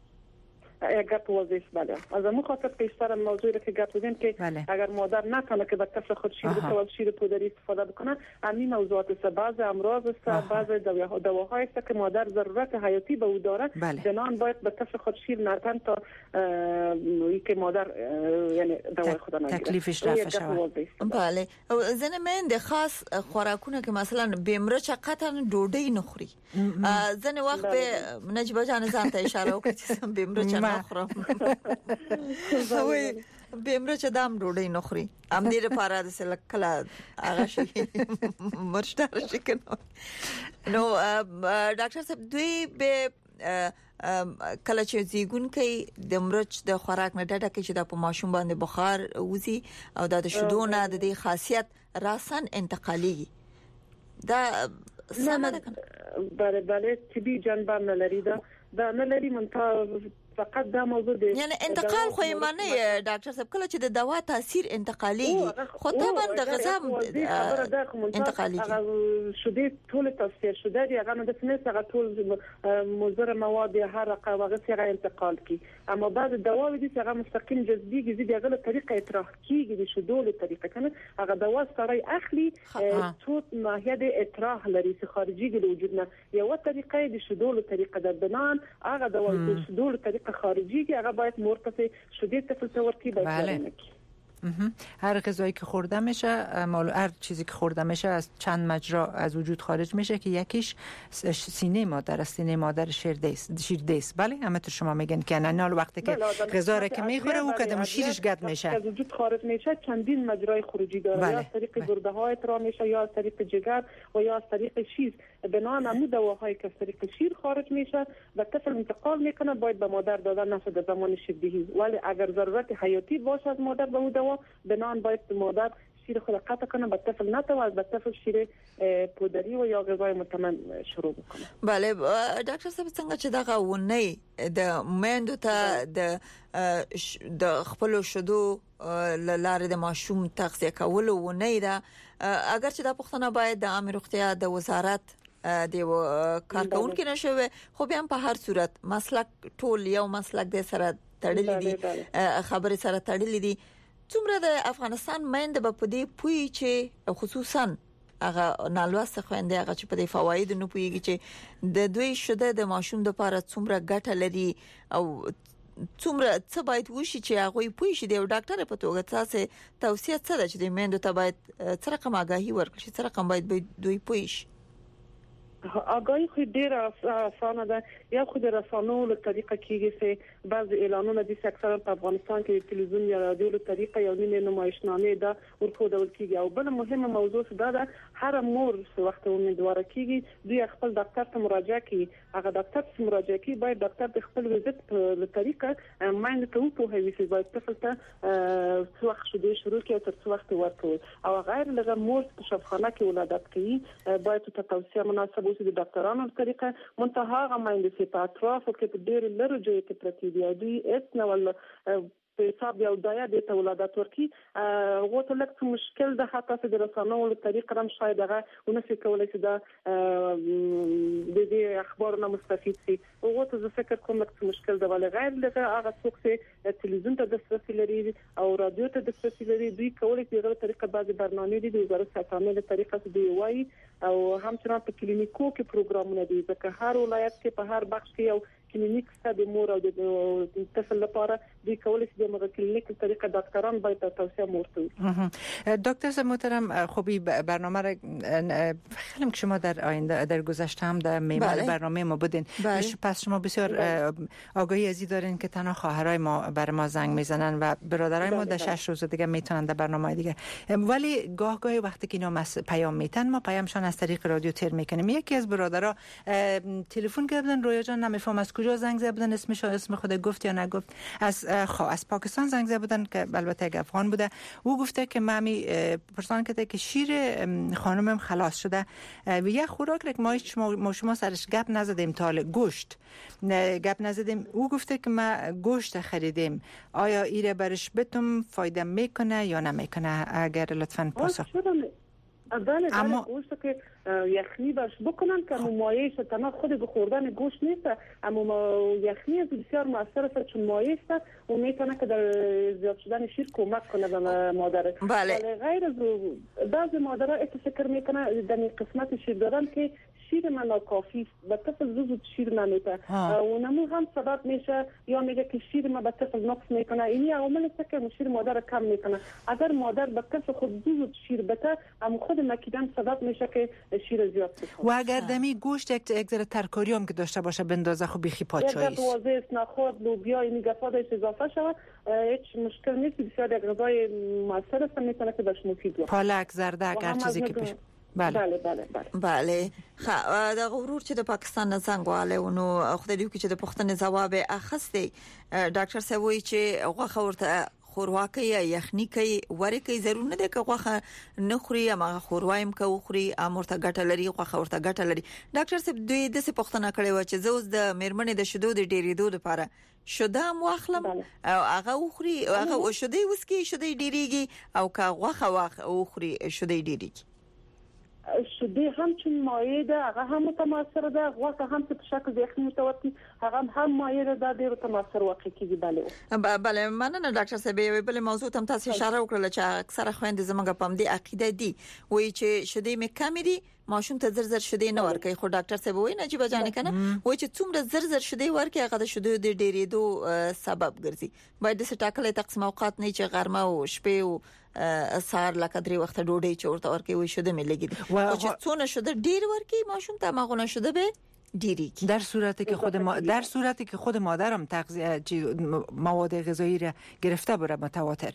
اگر تو وظیفه بله از همون خاطر پیشتر موضوعی که گفت بودیم که اگر مادر نتونه که به طفل خود شیر بده شیر پودری استفاده بکنه همین موضوعات است. بعض امراض است بعض دواهای است که مادر ضرورت حیاتی به او داره جنان باید به طفل خود شیر ندن تا اینکه مادر یعنی دوای خود نگیره تکلیفش رفع شود. بله زن من خاص خوراکونه که مثلا بیمرچ قطعا ډوډۍ نخوري زن وخت به نجبه جان ځان ته اشاره وکړي چې بیمرچ نخورم وای بیمرچ دام ډوډۍ نخوري ام دې لپاره د سلکلا هغه شي مرشدار شي کنه نو ډاکټر صاحب دوی به کله چې زیګون کوي د مرچ د خوراک نه ډډه کوي چې د په ماشوم باندې بخار وزي او د شودو نه د دې خاصیت راسن انتقالي دا بله طبي جنبه نه لري دا نه لري منتها فقط دا موضوع دی یعنی انتقال خو یې معنی ډاکټر صاحب کله چې د دوا تاثیر انتقالي خو طبعا د غذا انتقالي شوده ټول تاثیر شوده دی هغه د سنې څخه ټول مضر مواد هر هغه څنګه انتقال کی اما بعد دوا دي چې هغه مستقیم جذبيږي د هغه طریقه اطراح کیږي د شودو له طریقه کنه هغه دوا سره اخلي څو ماهیه د اطراح لري چې خارجي د وجود نه یو طریقه د شودو له طریقه د بنان هغه دوا د شودو له طریقه خارجی که هغه باید مرتفع شده طفل تورکی باید هر غذایی که خورده میشه هر چیزی که خورده میشه از چند مجرا از وجود خارج میشه که یکیش سینه مادر است، سینه مادر شیرده است. بله همه شما میگن که نه وقتی که غذا را که میخوره او کدام شیرش گد میشه از وجود خارج میشه چندین مجرای خروجی داره یا از طریق گرده های اترا میشه یا از طریق جگر و یا از طریق شیر بنان عمود دواهایی که از طریق شیر خارج میشه و طفل انتقال میکنه باید به مادر دادن نشه در زمان شیردهی ولی اگر ضرورت حیاتی باشه از مادر به دوا بنان باید مادر شیر خود قطع کنه به طفل نتو از به طفل شیر پودری و یا غذای متمن شروع بکنه. بله ډاکټر صاحب څنګه چې دغه ونی د میندو ته د خپل شودو لاره د ماشوم تغذیه کول ونی دا اگر چې د پښتنه باید د عامه روغتیا د وزارت د کارکونکو نشوي خو بیا په هر صورت مسلک ټول یو مسلک د سره تړلې دي خبره سره تړلې دي څومره د افغانستان مند په دې پوي چې خصوصا هغه نالوسته خويندې هغه چې په دې فواید نه پويږي چې د دوی شوده د ماشوم لپاره څومره ګټه لري او څومره څه باید وشي چې هغه پوي شي د ډاکټر په توګه تاسو توصيه څه ده چې د مند ته باید څه رقم آگاهي ورکړي څه رقم باید دوی پوي شي آگاهی خود ډیر آسانه ده یا خود رسانو له طریقه کېږي چې بعض اعلانونه د اکثرا په افغانستان کې تلویزیون یا رادیو له طریقه یو نه نمایشنامه ده ورکوډول کېږي او بل مهمه موضوع ده هر مور وخت امیدواره کېږي دوی خپل ډاکټر ته مراجعه کوي هغه ډاکټر ته مراجعه کوي باید ډاکټر د خپل وزت له طریقه ماینډ ته وپوهوي چې باید طفل ته څو وخت شوده شروع کړي تر څو وخت ورکوي او غیر لږه مور په شفاخانه کې ولادت کوي باید ته توصيه مناسبه د ډاکټرانو طریقه منتها غماینده چې په اطرافو کې په ډېر لږ ځای کې پرتی دی دوی اس نو په حساب یو دایا د ولادت ورکی غوته لکه مشکل ده حتی چې د رسانو له طریقه هم شاید هغه ونسي کولای چې دا د دې اخبارونو مستفید شي غوته زه فکر کوم لکه مشکل ده ولې غیر لږه هغه څوک چې تلویزیون ته دسترسي لري او رادیو ته دسترسي لري دوی کولای شي دغه طریقه بعضي برنامه دي د وزارت صحه له طریقه دی وای او همچنان په کلینیکو کې پروګرامونه دي ځکه هر ولایت کې په هر بخش کې یو کلینیک ست د مور او د طفل لپاره دی کولای شي د مغه کلینیک طریقه دکتران باید توصیه مورتو دکتر صاحب محترم خوبی برنامه را خیلی که شما در آینده در گذشته هم در میمار برنامه ما بودین پس شما بسیار آگاهی ازی دارین که تنها خواهرای ما بر ما زنگ میزنن و برادرای ما در 6 روز دیگه میتونن در برنامه دیگه ولی گاهی وقتی که اینا پیام میتن ما پیامشان از طریق رادیو تر میکنیم یکی از برادرها تلفن کردن رویا جان نمیفهم از کجا زنگ زده بودن اسم خود گفت یا نگفت از پاکستان زنگ زده بودن که البته یک افغان بوده او گفته که مامی پرسان کرده که شیر خانمم خلاص شده و یه خوراک که ما شما سرش گپ نزدیم تا گوشت گپ نزدیم او گفته که ما گوشت خریدیم آیا ایره برش بتم فایده میکنه یا نمیکنه اگر لطفاً پاسخ بله اما گوشت که یخنی باش بکنن که مایعش تنها خود بخوردن گوشت نیست اما یخنی از بسیار موثر است چون مایع است و میتونه که در زیاد شدن شیر کمک کنه به مادر بله غیر از بعضی مادرها فکر میکنه در قسمت شیر دادن که شیر من ناکافی و طفل زود شیر نمیده و نمو هم سبب میشه یا میگه که شیر ما به طفل نقص میکنه اینی عامل است که شیر مادر کم میکنه اگر مادر به طفل خود زود شیر بده هم خود مکیدن سبب میشه که شیر زیاد بخوره و اگر دمی گوشت یک ذره ترکاری هم که داشته باشه بندازه خب بیخی پادشاهی است واضح است نخود لوبیا این گفادش اضافه شود هیچ مشکل نیست بسیار یک غذای موثر است میتونه که بهش مفید باشه پالک زردک هر چیزی که بشه بله دا غرور چې د پاکستان نه څنګه واله نو خدای دې چې د پښتنې جواب اخستې ډاکټر سوي چې غوخه ورته خورواکي یا یخني کوي ورکه ضرور نه ده که غوخه نخوري اما خوروایم که وخوري امورته ګټه لري غوخه ورته ګټه لري. ډاکټر صاحب دوی د څه پوښتنه کړې و چې زوس د میرمنې د شیدو د ډیریدو لپاره شوده واخلم او هغه وخوري هغه شوده وسکي شوده ډیریږي او که غوخه وخوري شوده ډیریږي. شده هم چون مایع ده هغه هم متماثر ده غوښه هم په شکل یخني متوتی هغه هم مایع ده ډیر متماثر واقع کیږي. بله مننه ډاکټر صاحب. بل موضوع ته تاسو اشاره وکړه چې اکثره خويندې زموږ په دې عقیده دي وایي چې شده مې کم دي ماشوم ته زر شده نه ورکي خو ډاکټر صاحب وایي نجيبه جان کنه وایي چې څومره زر شده ورکي هغه د شده د ډیریدو سبب ګرځي. باید د ټاکلې تقسیم اوقات نه چې غرمه او شپه او سار لکه درې وخت ډوډۍ چورته ورکي وي شده مې لګي او چې څونه شده ډیر ورکي ماشوم ته ماغونه شده به دیری در صورتی که خود مادرم تغذیه مواد غذایی را گرفته بره متواتر.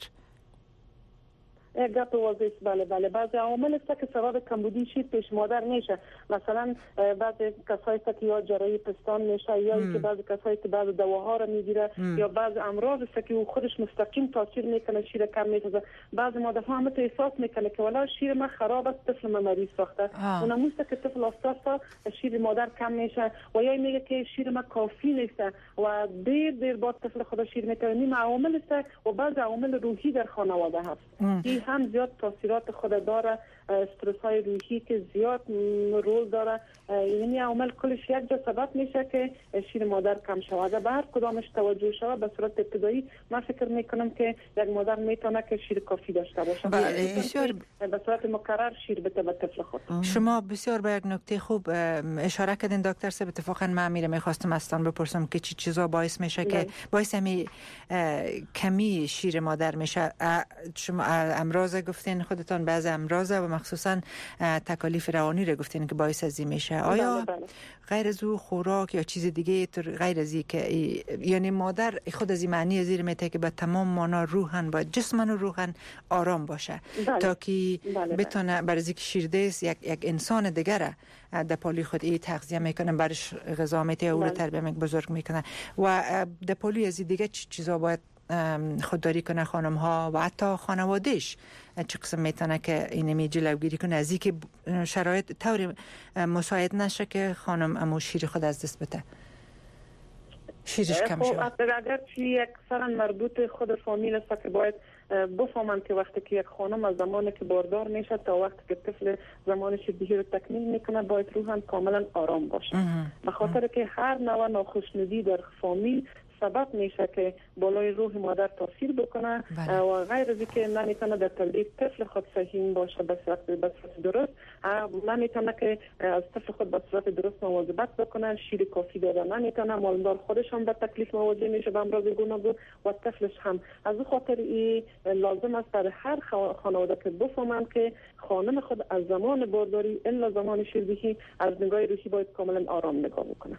گپ واضح بله بعضی عوامل است که سبب کمبودی شیر پیش مادر میشه. مثلا بعضی کسایی که یا جراحی پستان میشه یا که بعضی کسایی که بعضی دواها رو میگیره یا بعضی امراض است که خودش مستقیم تاثیر میکنه شیر کم میشه. بعضی مادرها هم احساس میکنه که والا شیر من خراب است طفل من مریض ساخته اون موست که طفل استاد شیر مادر کم میشه و یا میگه که شیر من کافی نیست و دیر بعد طفل خود شیر میکنه. این عوامل است و بعضی عوامل روحی در خانواده هست هم زیاد تاثیرات خود داره. استرس های روحی که زیاد رول داره یعنی عامل کلش یک جا سبب میشه که شیر مادر کم شود. اگر به هر کدامش توجه شود به صورت ابتدایی من فکر میکنم که یک مادر میتونه که شیر کافی داشته باشه. بسیار به صورت مکرر شیر بده به طفل خود. شما بسیار به یک نکته خوب اشاره کردین دکتر صاحب. اتفاقا من میخواستم ازتان بپرسم که چی چیزا باعث میشه که باعث کمی شیر مادر میشه. شما امراض گفتین خودتان بعض امراض و مخصوصا تکالیف روانی رو گفتین که باعث از این میشه. آیا غیر از او خوراک یا چیز دیگه غیر از این که یعنی مادر خود از این معنی از این میته که به تمام مانا روحن با جسمن و روحن آرام باشه تا که بتونه برای اینکه شیردهست یک انسان دیگره در پالی خود ای تغذیه میکنه برش غذا میته او رو تربیه بزرگ میکنه و در پالی از این دیگه چیزا باید خودداری کنه خانم ها و حتی خانوادهش چه قسم میتونه که اینمی جلوگیری کنه از اینکه شرایط طوری مساعد نشه که خانم امو شیر خود از دست بده شیرش کم شود. اگر چی اکثرا مربوط خود فامیل است که باید بفهمن که وقتی که یک خانم از زمانی که باردار میشه تا وقتی که طفل زمان شیردهی رو تکمیل میکنه باید روحاً کاملا آرام باشه. به خاطر که هر نوع ناخوشنودی در فامیل سبب میشه که بالای روح مادر تاثیر بکنه و غیر از اینکه نمیتونه در تربیت طفل خود صحیح باشه به صورت درست نمیتونه که از طفل خود به صورت درست مواظبت بکنه شیر کافی داده نمیتونه مالدار خودش هم به تکلیف مواجه میشه به امراض گوناگون و طفلش هم. از این خاطر این لازم است در هر خانواده که بفهمن که خانم خود از زمان بارداری الا زمان شیردهی از نگاه روحی باید کاملا آرام نگاه بکنه.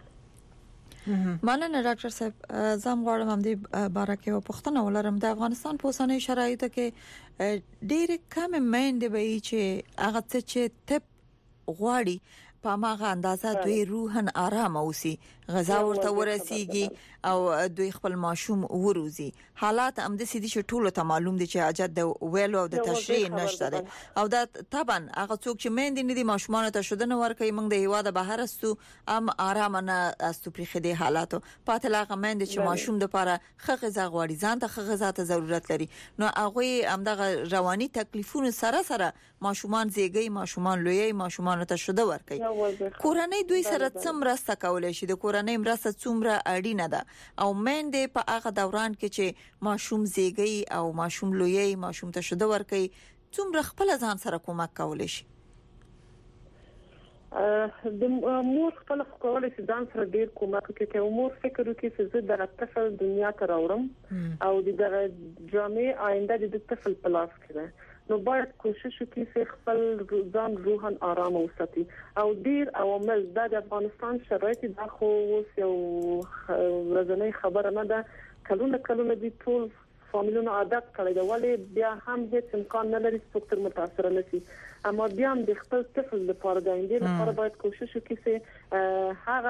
مننه ډاکټر صاحب. زم غواړم هم دې باره کې یو پوښتنه ولرم. د افغانستان په اوسنیو شرایطو کې ډېرې کمې میندې به وي چې هغه څه چې طب غواړي په هغه اندازه دوی روحاً آرام اوسي غذا ورته ورسیږي او دوی خپل ماشوم وروزي. حالات هم د سیدی چې ټولو ته معلوم دي چې اجازه د ویلو او د تشریح نشته او دا طبعا هغه څوک چې میندې نه دي ماشومان ته شوده نه ورکوي موږ د هیواد بهر استو ام آرام نه استو پرې خدي حالاتو پاتې لاغه میندې چې ماشوم د لپاره ښه غذا غواړي ځان ته ښه غذا ته ضرورت لري نو هغه هم د رواني تکلیفونو سره ماشومان زیږي ماشومان لوی ماشومان ته شوده ورکوي. کورنۍ دوی سره څومره ستکول شي د کورنۍ مرسته څومره اړینه ده او میندې په هغه دوران کې چې ماشوم زیږي او ماشوم لوی ماشوم ته شوده ورکوي څومره خپل ځان سره کومک کول شي. د مور خپل کولای شي ځان سره ډیر کومک کوي چې مور فکر وکړي چې زه د طفل دنیا ته راوړم او د جامع آینده د طفل په لاس کې ده نو باید کوشش وکړي چې خپل ځان روحاً آرام وساتي او ډیر عوامل د افغانستان شرایط د خو یو ورځنی خبره نه ده کلونه دي ټول فامیلونو عادت کړی دا ولی بیا هم هیڅ امکان نه لري چې څوک متاثر نشي اما بیا هم د خپل طفل لپاره د آینده لپاره باید کوشش وکړي چې هغه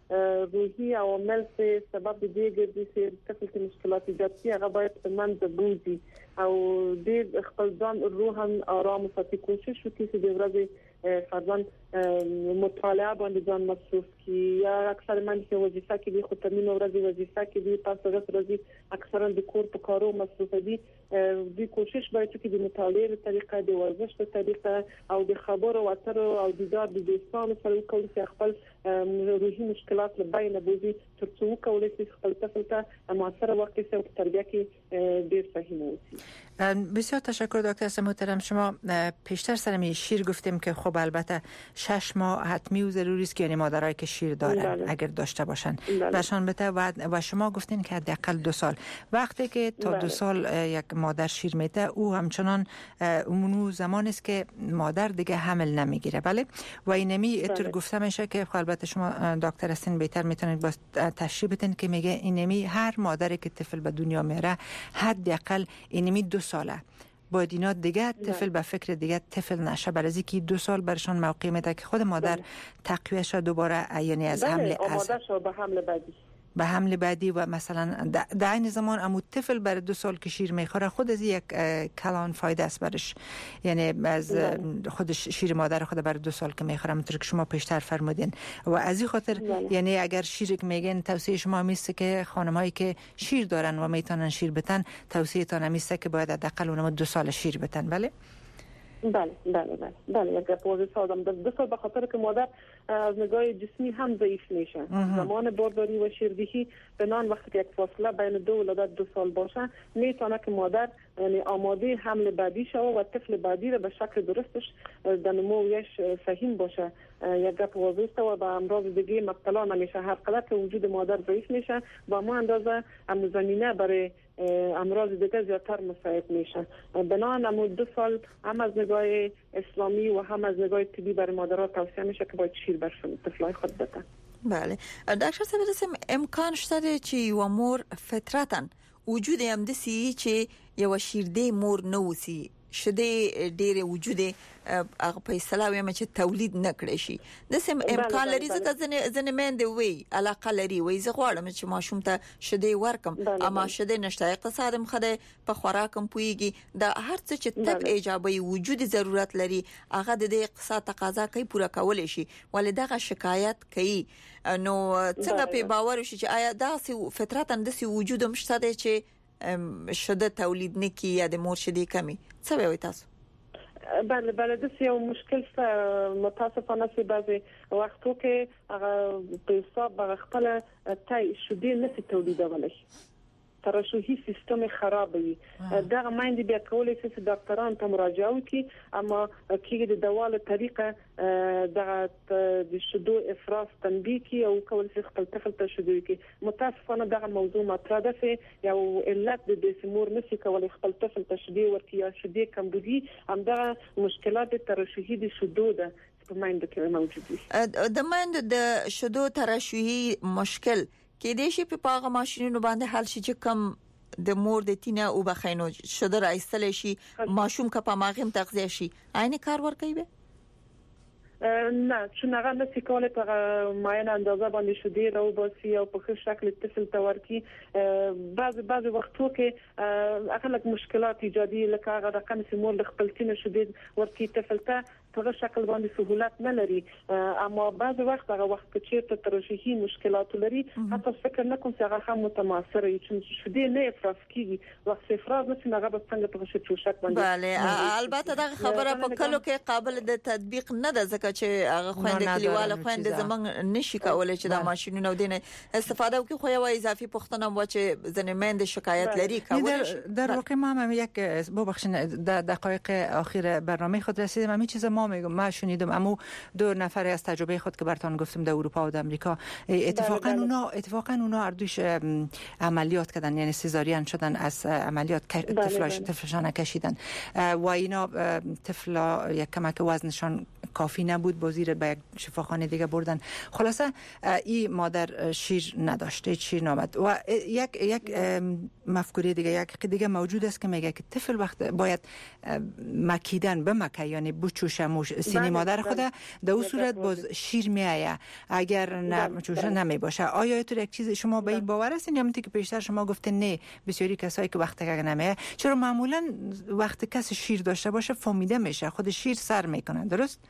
روحي عوامل څه سبب دي ګرځي چې طفل کې مشکلات ایجاد شي هغه باید په منځ بوزي او د خپل ځان روحاً آرام ساتي کوشش وکړي چې د ورځې فرضاً مطالعه باندې ځان مصروف کړي یا اکثر من چې وظیفه کې دي خو ترمن ورځې وظیفه کې دي پس ورځې اکثرا د کور په کارو مصروف دي د کوشش باید چې د مطالعې په طریقه د ورزش په طریقه او د خبرو اترو او د دیدار د دوستانو سره کول چې خپل روحي مشکلات له بینه بوزي ترڅو کولای شي خپل طفل ته موثر واقع سي او تربیه کې ډیر صحیح اوسي. بسیار تشکر دکتر محترم. شما پیشتر سرمی شیر گفتیم که خب البته 6 ماه حتمی و ضروری است که یعنی مادرایی که شیر دارن اگر داشته باشن بهشان بده و شما گفتین که حداقل 2 سال وقتی که تا 2 سال یک مادر شیر میده او همچنان اون زمان است که مادر دیگه حمل نمیگیره. بله و اینمی طور گفته میشه که البته شما دکتر هستین بهتر میتونید باز تشریح بدین که میگه اینمی هر مادری که طفل به دنیا میاره حداقل اینمی 2 ساله باید اینا دیگه طفل به فکر دیگه طفل نشه برای اینکه 2 سال برشان موقع میده که خود مادر تقویه‌اش دوباره یعنی از حمل به حمل بعدی و مثلا در این زمان امو طفل برای 2 سال که شیر میخوره خود از یک کلان فایده است برش یعنی از خودش شیر مادر خود برای 2 سال که میخوره همونطور که شما پیشتر فرمودین و از این خاطر یعنی اگر شیر که میگن توصیه شما میسته که خانمایی که شیر دارن و میتونن شیر بتن توصیه تان میسته که باید حداقل اونم 2 سال شیر بتن. بله بله یک پوزیس آدم 2 سال به خاطر که مادر از نگاه جسمی هم ضعیف میشه. زمان بارداری و شیردهی بنان وقتی که یک فاصله بین 2 ولادت 2 سال باشه میتونه که مادر یعنی آماده حمل بعدی شه و طفل بعدی را به شکل درستش در نمویش فهیم باشه. یک پوزیس و به امراض دیگه مبتلا نمیشه. هر قدر که وجود مادر ضعیف میشه با ما اندازه زمینه برای امراض دیگه زیادتر مساعد میشه. بنابراین 2 سال هم از نگاه اسلامی و هم از نگاه طبی برای مادرها توصیه میشه که باید شیر برشون طفلای خود بدن. بله دکتر صاحب امکان شته چې یو مور فطرتاً وجود هم دسی چې یو شیرده مور نه وسی شده ډېر وجود هغه په اصطلاح وایم چې تولید نکړي شي د سم امکان لري ځکه ځنه مند وي علاقه لري وي زه غواړم چې ماشوم ته شده ورکم اما شده نشته اقتصاد مخده په خوراکم پويږي د هر څه چې تب ایجابي وجود ضرورت لري هغه د اقتصاد تقاضا کوي پوره کول شي ولې دغه شکایت کوي نو څنګه په باور شي چې آیا داسې فطرتاً داسې وجود مشته چې شده تولید نکی یا د مور شدي کمی څه وایي تاسو؟ بله د یو مشکل څه متاسفانه چې بعضی وختو کې هغه په حساب خپل تای شدي نسی تولیدولای ترشحی سیستم خراب وي دغه مایند بیا کولای شي چې ډاکټران ته مراجعه وکړي اما کېږي د دواله طریقه دغه د شدو افراز تنبیه کی او کول شي خپل طفل ته شدو کی متاسفانه دغه موضوع مطرح ده چې یو علت د سمور نشي کولای خپل طفل ته شدي ورکړي یا شدي کمبودي هم دغه مشکلات ترشحی د شدو ده په مایند کې موجود دي د مایند د شدو ترشحی مشکل کې د شي په پاغه ماشينونو باندې حل شي چې کم د مور د تینه او بخینو شده راځل شي ماشوم کا په ماغم تغذیه شي عین کار ور کوي نه چې هغه نشي کولای په معینه اندازه باندې شدي راو باسي او په ښه شکل طفل ته ورکي بعض وختو کې اخلک مشکلات ایجادي لکه هغه رقم سیمول خپل تینه شدي ورکي طفل ته په شکل باندې سہولت نه لري اما بعض وخت هغه وخت چې ترشحی مشکلات لري حتی فکر نه کوم چې هغه هم متماثر وي چې شدي نه افراز کیږي وخت افراز نه هغه به څنګه په شک باندې بله البته دا خبره په کلو کې قابل د تطبیق نه ده ځکه چې هغه خويند کلیواله خويند زمنګ نشي کولای چې د ماشينونو دینه استفاده وکړي خو یو اضافي پختنه و چې زنمند شکایت لري کولای در واقع ما هم یک ببخشید در دقایق اخیر برنامه خود رسیدیم همین چیز ما شنیدم اما 2 نفر از تجربه خود که براتون گفتم در اروپا و در امریکا اتفاقا اونا اردوش عملیات کردن یعنی سزارین شدن از عملیات طفلشان کشیدن و اینا طفلا یک کمک وزنشان کافی نبود، بازی به یک شفاخانه دیگه بردن. خلاصه این مادر شیر نداشته، شیر نامد. و یک مفکوره دیگه موجود است که میگه که طفل وقت باید مکیدن بمکه، یعنی بچوشه سینی مادر خود، در اون صورت باز شیر میآید اگر چوشه نمی باشه. آیا اینطور یک چیز شما به این باور هستین یا همونطور که پیشتر شما گفتین نه بسیاری کسایی که وقتی که نمیه؟ چرا معمولا وقتی کسی شیر داشته باشه فهمیده میشه، خود شیر سر میکنه، درست؟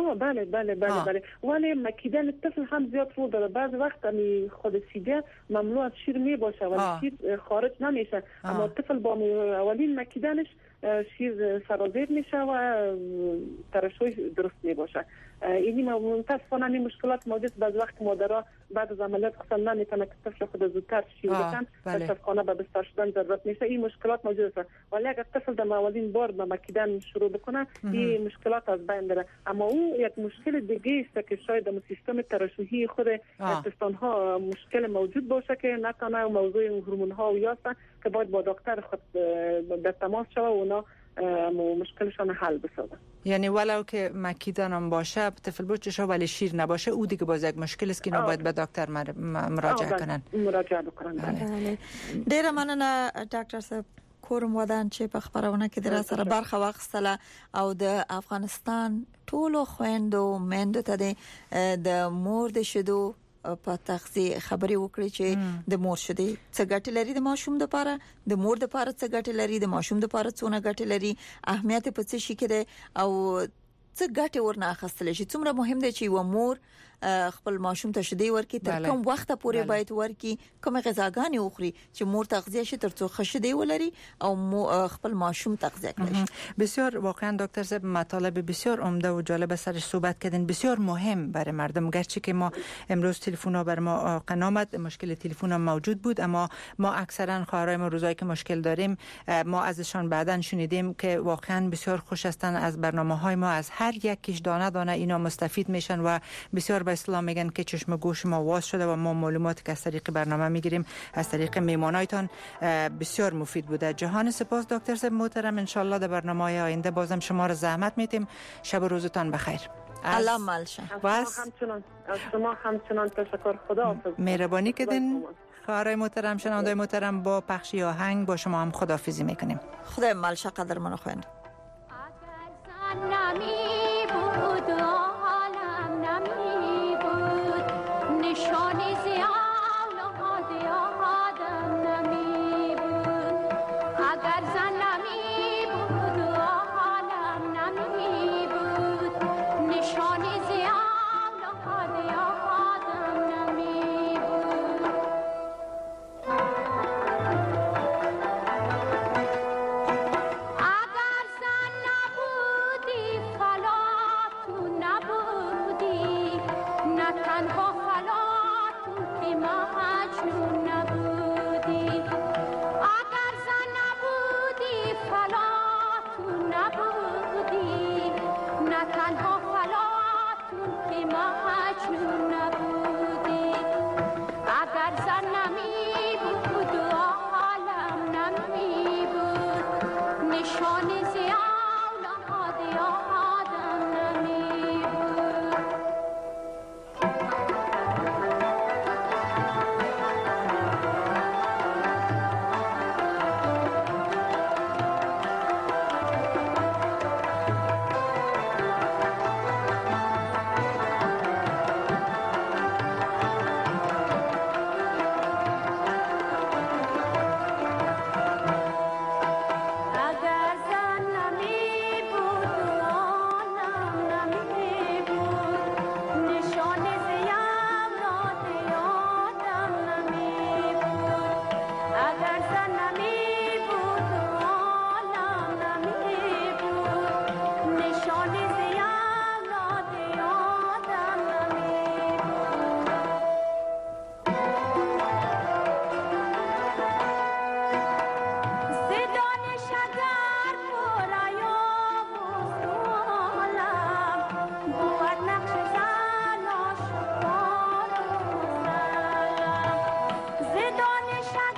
بله ولی مکیدن طفل هم زیاد رو داره. بعض وقت خود سیده مملو از شیر می باشه ولی شیر خارج نمیشه، اما طفل با اولین مکیدنش شیر سرازیر میشه و ترشوی درست می باشه. اینی متاسفانه این مشکلات موجود. بعض وقت مادرها بعد از عملیات خصوصا نمیتونه که طفل خود زودتر شیر بکن، شفاخانه به بستر شدن ضرورت میشه. این مشکلات موجود است، ولی اگر طفل در اولین بار به مکیدن شروع بکنه این مشکلات از بین بره. اما اون یک مشکل دیگه است که شاید در سیستم ترشحی خود پستان ها مشکل موجود باشه که نتونه موضوع هورمون ها و یاست که باید با دکتر خود در تماس شود و اونا مشکلشان حل بسازن. یعنی ولو که مکیدن هم باشه طفل بچشه ولی شیر نباشه، او دیگه باز یک مشکل است که اینا باید به دکتر مراجعه کنن. بله. ډیره مننه ډاکټر صاحب کوم ودان چې په خبرونه کې در سره برخه واخیستله او د افغانستان ټولو خويندو میندو ته د مور د شیدو په تغذیه خبري وکړي چې د مور شیدې څه ګټه لري د ماشوم لپاره، د مور لپاره څه ګټه لري، د ماشوم لپاره څونه ګټه لري، اهمیت په څه شي کې ده او څه ګټه ورنه اخیستل شي. څومره مهم دی چې و مور خپل ماشوم ته شیدې ورکړي، تر کوم وخت پورې باید ورکړي، کوم غذاګانې وخوري چې مور تغذیه شي تر څو خشدې ولري او خپل ماشوم تغذیه کړي. بسیار واقعا دکتر صاحب مطالب بسیار عمده و جالب سرش صحبت کردین، بسیار مهم برای مردم. گرچه که ما امروز تلفن‌ها بر ما قنامت مشکل تلفن هم موجود بود، اما ما اکثرا خواهرای ما روزایی که مشکل داریم ما ازشان بعداً شنیدیم که واقعا بسیار خوش هستن از برنامه‌های ما، از هر یکیش دانه دانه اینا مستفید میشن و بسیار به اصطلاح میگن که چشم گوش ما واز شده و ما معلوماتی که از طریق برنامه میگیریم از طریق میمانایتان بسیار مفید بوده. جهان سپاس دکتر صاحب محترم، ان شاء الله در برنامه‌های آینده بازم شما را زحمت میتیم. شب و روزتان بخیر. الله مالشه. از شما همچنان تشکر. خداحافظ. مهربانی کردین. خواهرای محترم، شنوندای محترم، با پخشی آهنگ با شما هم خداحافظی میکنیم. خدای مالشه قدرمن خویند.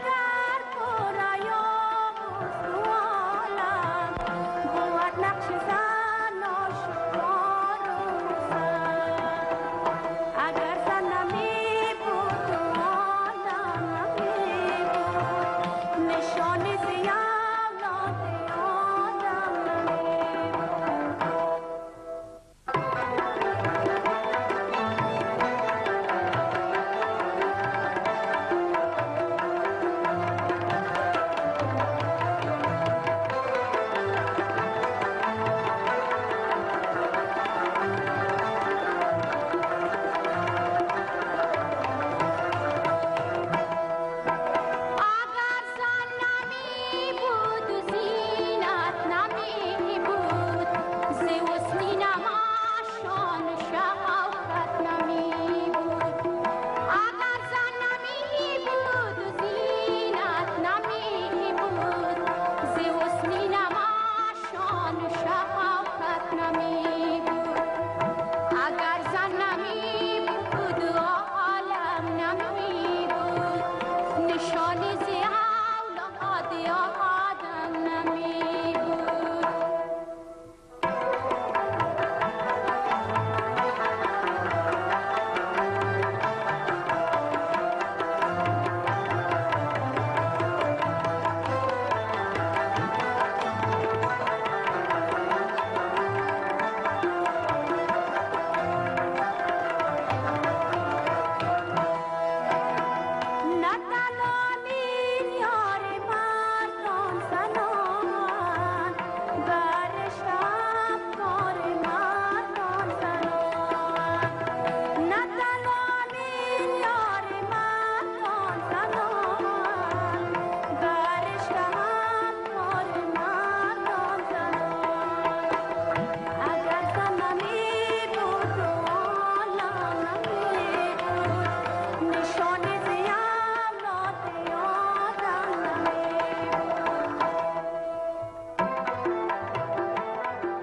نقش